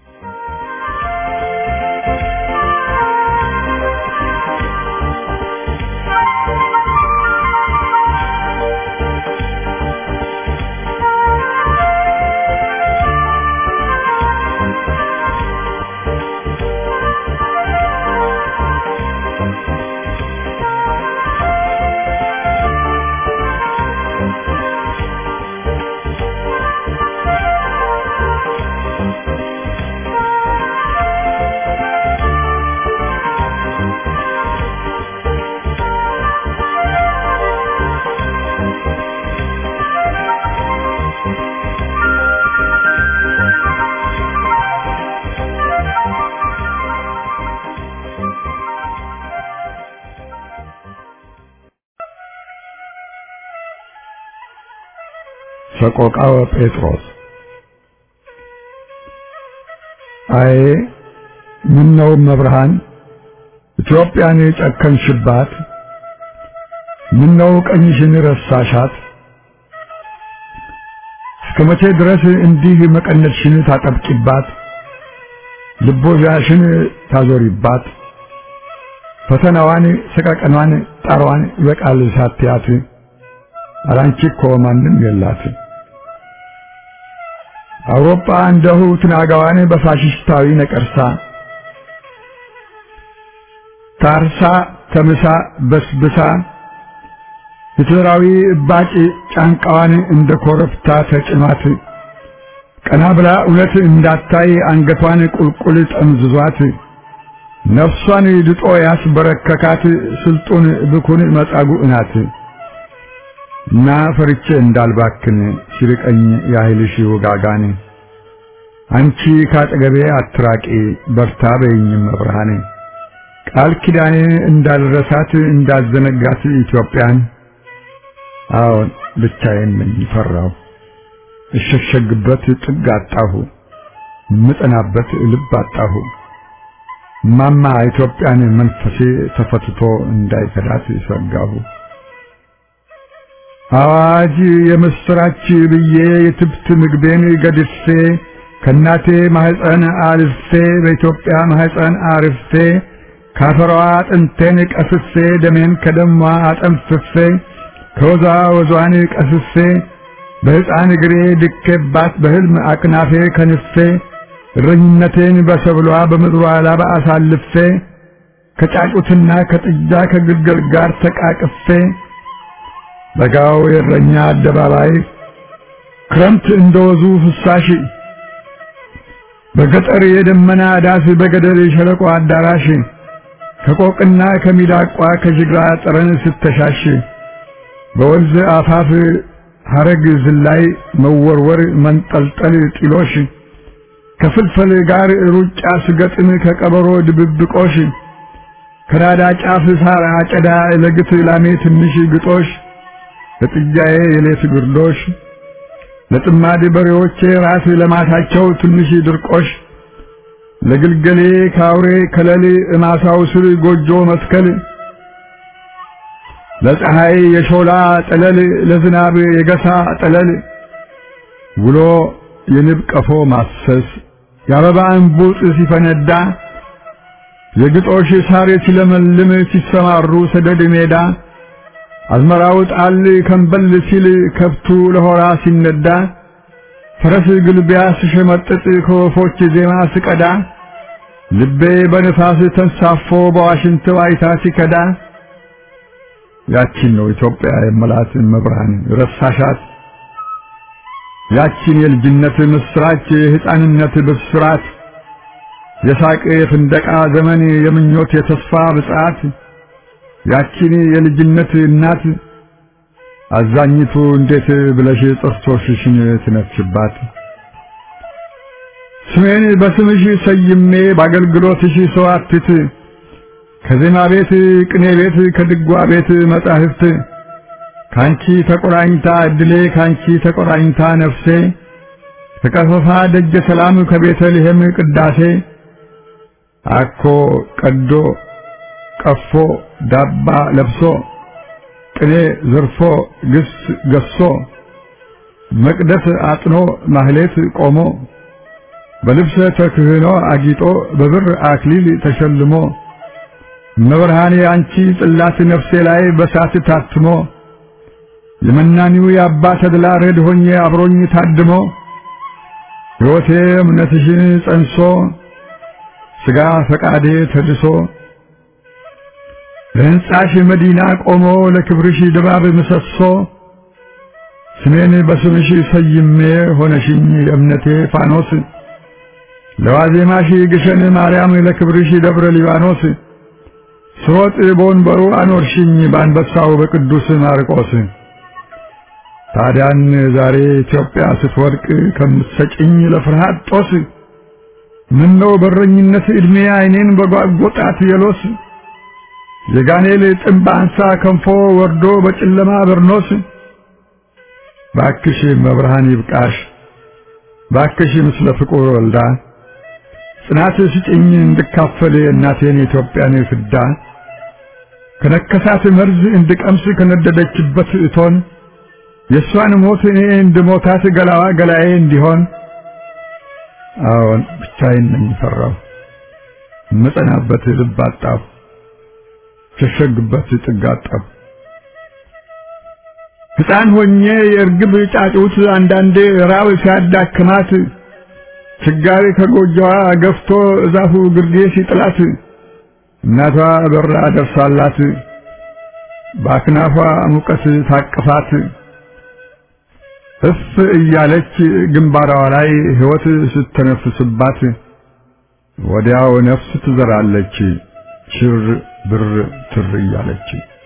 ሰቆቃወ ጴጥሮስ። አይ ምነው መብርሃን ኢትዮጵያን የጨከንሽባት፣ ምነው ቀኝሽን ረሳሻት? እስከመቼ ድረስ እንዲህ መቀነትሽን ታጠብቂባት፣ ልቦዛሽን ታዞሪባት? ፈተናዋን ሰቀቀኗን ጣሯን ይበቃል ሳትያት፣ አላንቺ እኮ ማንም የላት። አውሮፓ እንደሁ ትናጋዋን በፋሽስታዊ ነቀርሳ ታርሳ ተምሳ በስብሳ ሂትለራዊ እባጭ ጫንቃዋን እንደ ኮረብታ ተጭኗት ቀና ብላ እውነት እንዳታይ አንገቷን ቁልቁል ጠምዝዟት ነፍሷን ድጦ ያስበረከካት ስልጡን ብኩን መጻጉዕ ናት። እና ፈርቼ እንዳልባክን ሲርቀኝ ያህልሽ ወጋጋኔ አንቺ ካጠገቤ አትራቂ በርታ በይኝም መብርሃኔ ቃል ኪዳኔ እንዳልረሳት እንዳዘነጋት ኢትዮጵያን አዎን ብቻዬን ነኝ ፈራሁ እሸሸግበት ጥግ አጣሁ ምጠናበት ልብ አጣሁ ማማ ኢትዮጵያን መንፈሴ ተፈትቶ እንዳይከዳት ሰጋሁ አዋጅ የምስራች ብዬ የትብት ምግቤን ገድፌ ከናቴ ማህፀን አልፌ በኢትዮጵያ ማህፀን አርፌ ካፈሯ አጥንቴን ቀስፌ ደሜን ከደሟ አጠንፍፌ ከወዛ ወዟን ቀስፌ በሕፃን እግሬ ድኬባት በሕልም አቅናፌ ከንፌ እረኝነቴን በሰብሏ በምድሯ ላባ አሳልፌ ከጫጩትና ከጥጃ ከግልገል ጋር ተቃቅፌ በጋው የእረኛ አደባባይ ክረምት እንደወዙ ፍሳሽ በገጠር የደመና ዳስ በገደል ሸለቆ አዳራሽ ከቆቅና ከሚዳቋ ከጅግራ ጠረን ስተሻሽ በወንዝ አፋፍ ሐረግ ዝላይ መወርወር መንጠልጠል ጢሎሽ ከፍልፈል ጋር ሩጫ ስገጥም ከቀበሮ ድብብቆሽ ከራዳ ጫፍ ሳር አጨዳ ለግት ላሜ ትንሽ ግጦሽ ለጥጃዬ የሌት ግርዶሽ ለጥማድ በሬዎቼ ራስ ለማታቸው ትንሽ ድርቆሽ ለግልገሌ ካውሬ ከለል እማሳው ስር ጎጆ መስከል ለፀሐይ የሾላ ጠለል ለዝናብ የገሳ ጠለል ውሎ የንብ ቀፎ ማሰስ የአበባ እንቡጥ ሲፈነዳ የግጦሽ ሳር ሲለመልም ሲሰማሩ ሰደድ ሜዳ አዝመራው ጣል ከንበል ሲል ከብቱ ለሆራ ሲነዳ ፈረስ ግልቢያ ሲሸመጥጥ ከወፎች ዜማ ሲቀዳ ልቤ በነፋስ ተንሳፎ በዋሽንት ዋይታ ሲከዳ ያቺን ነው ኢትዮጵያ የመላት መብርሃን ረሳሻት ያቺን የልጅነት ምስራች የሕፃንነት ብስራት የሳቅ የፍንደቃ ዘመን የምኞት የተስፋ ብጻት ያቺን የልጅነት እናት አዛኝቱ እንዴት ብለሽ ጥርሶችሽን ትነፍሽባት ስሜን በስምሽ ሰይሜ ባገልግሎትሽ ሰዋትት ከዜማ ቤት ቅኔ ቤት ከድጓ ቤት መጻሕፍት ካንቺ ተቆራኝታ እድሌ ካንቺ ተቆራኝታ ነፍሴ ተቀፈፋ ደጀ ሰላም ከቤተልሔም ቅዳሴ አኮ ቀዶ ቀፎ ዳባ ለብሶ ቅኔ ዘርፎ ግስ ገሶ መቅደስ አጥኖ ማህሌት ቆሞ በልብሰ ተክህኖ አጊጦ በብር አክሊል ተሸልሞ መብርሃኔ አንቺ ጽላት ነፍሴ ላይ በሳት ታትሞ የመናኒው የአባ ተድላ ረድ ሆኜ አብሮኝ ታድሞ ሕይወቴ እምነትሽን ጸንሶ ሥጋ ፈቃዴ ተድሶ ለሕንጻሽ መዲና ቆሞ ለክብርሽ ድባብ ምሰሶ ስሜን በስምሽ ሰይሜ ሆነሽኝ የእምነቴ ፋኖስ ለዋዜማሽ ግሸን ማርያም ለክብርሽ ደብረ ሊባኖስ ስሮጥ በወንበሩ አኖርሽኝ በአንበሳው በቅዱስ ማርቆስ ታዲያን ዛሬ ኢትዮጵያ ስትወድቅ ከምትሰጭኝ ለፍርሃት ጦስ ምነው በረኝነት ዕድሜ ዓይኔን በጓጎጣት የሎስ የጋኔል ጥምብ አንሳ ከንፎ ወርዶ በጨለማ በርኖስ ባክሽ መብርሃን ይብቃሽ ባክሽ ምስለ ፍቁር ወልዳ ጽናት ስጭኝ እንድካፈል እናቴን ኢትዮጵያን ፍዳ ከነከሳት መርዝ እንድቀምስ ከነደደችበት እቶን የሷን ሞት እኔ እንድሞታት ገላዋ ገላዬ እንዲሆን አዎን ብቻዬን ነኝ ፈራው መጸናበት ልብ አጣሁ ተሸግበት ጥጋጣው ሕፃን ሆኜ የርግብ ጫጩት አንዳንዴ ራብ ሲያዳክማት ችጋሪ ከጎጆዋ ገፍቶ እዛፉ ግርጌ ሲጥላት እናቷ በራ ደርሳላት ባክናፏ ሙቀት ታቅፋት እፍ እያለች ግንባሯ ላይ ሕይወት ስትነፍስባት ወዲያው ነፍስ ትዘራለች ሽር ብር ትር እያለች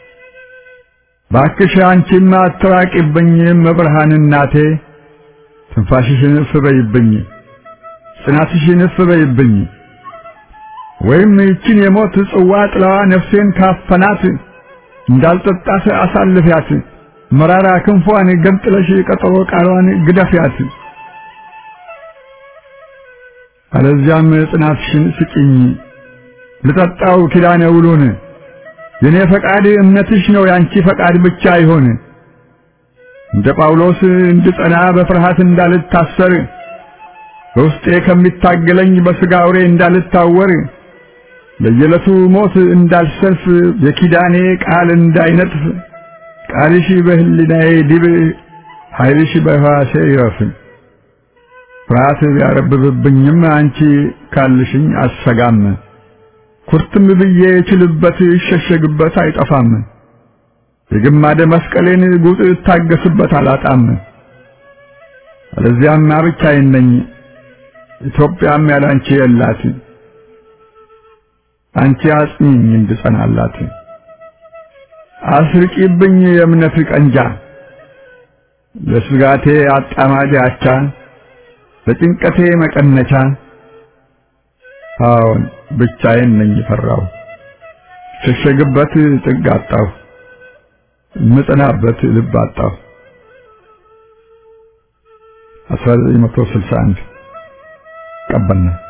ባክሽ አንቺማ አትራቂብኝ መብርሃን እናቴ ትንፋሽሽን እፍ በይብኝ ጽናትሽን እፍ በይብኝ ወይም ይችን የሞት ጽዋ ጥላዋ ነፍሴን ካፈናት እንዳልጠጣት አሳልፊያት መራራ ክንፏን ገንጥለሽ ቀጠሮ ቃሏን ግደፊያት አለዚያም ጽናትሽን ስጪኝ ልጠጣው ኪዳነ ውሉን የኔ ፈቃድ እምነትሽ ነው ያንቺ ፈቃድ ብቻ ይሆን እንደ ጳውሎስ እንድጸና በፍርሃት እንዳልታሰር በውስጤ ከሚታገለኝ በሥጋ አውሬ እንዳልታወር ለየለቱ ሞት እንዳልሰልፍ የኪዳኔ ቃል እንዳይነጥፍ ቃልሽ በህሊናዬ ዲብ ኃይልሽ በሕዋሴ ይረፍ ፍርሃት ቢያረብብብኝም አንቺ ካልሽኝ አሰጋም ኩርትም ብዬ ችልበት ይሸሸግበት አይጠፋም የግማደ መስቀሌን ጉጥ ታገስበት አላጣም አለዚያም ብቻዬን ነኝ ኢትዮጵያም ያላንቺ የላት አንቺ አጽኚኝ እንድጸናላት አስርቂብኝ የእምነት ቀንጃ ለስጋቴ አጣማጅ አቻ ለጭንቀቴ መቀነቻ አዎን ብቻዬን ነኝ ፈራው ሸሸግበት ጥግ አጣሁ ምጽናበት ልብ አጣሁ አስራ ዘጠኝ መቶ ስልሳ አንድ ቀበልና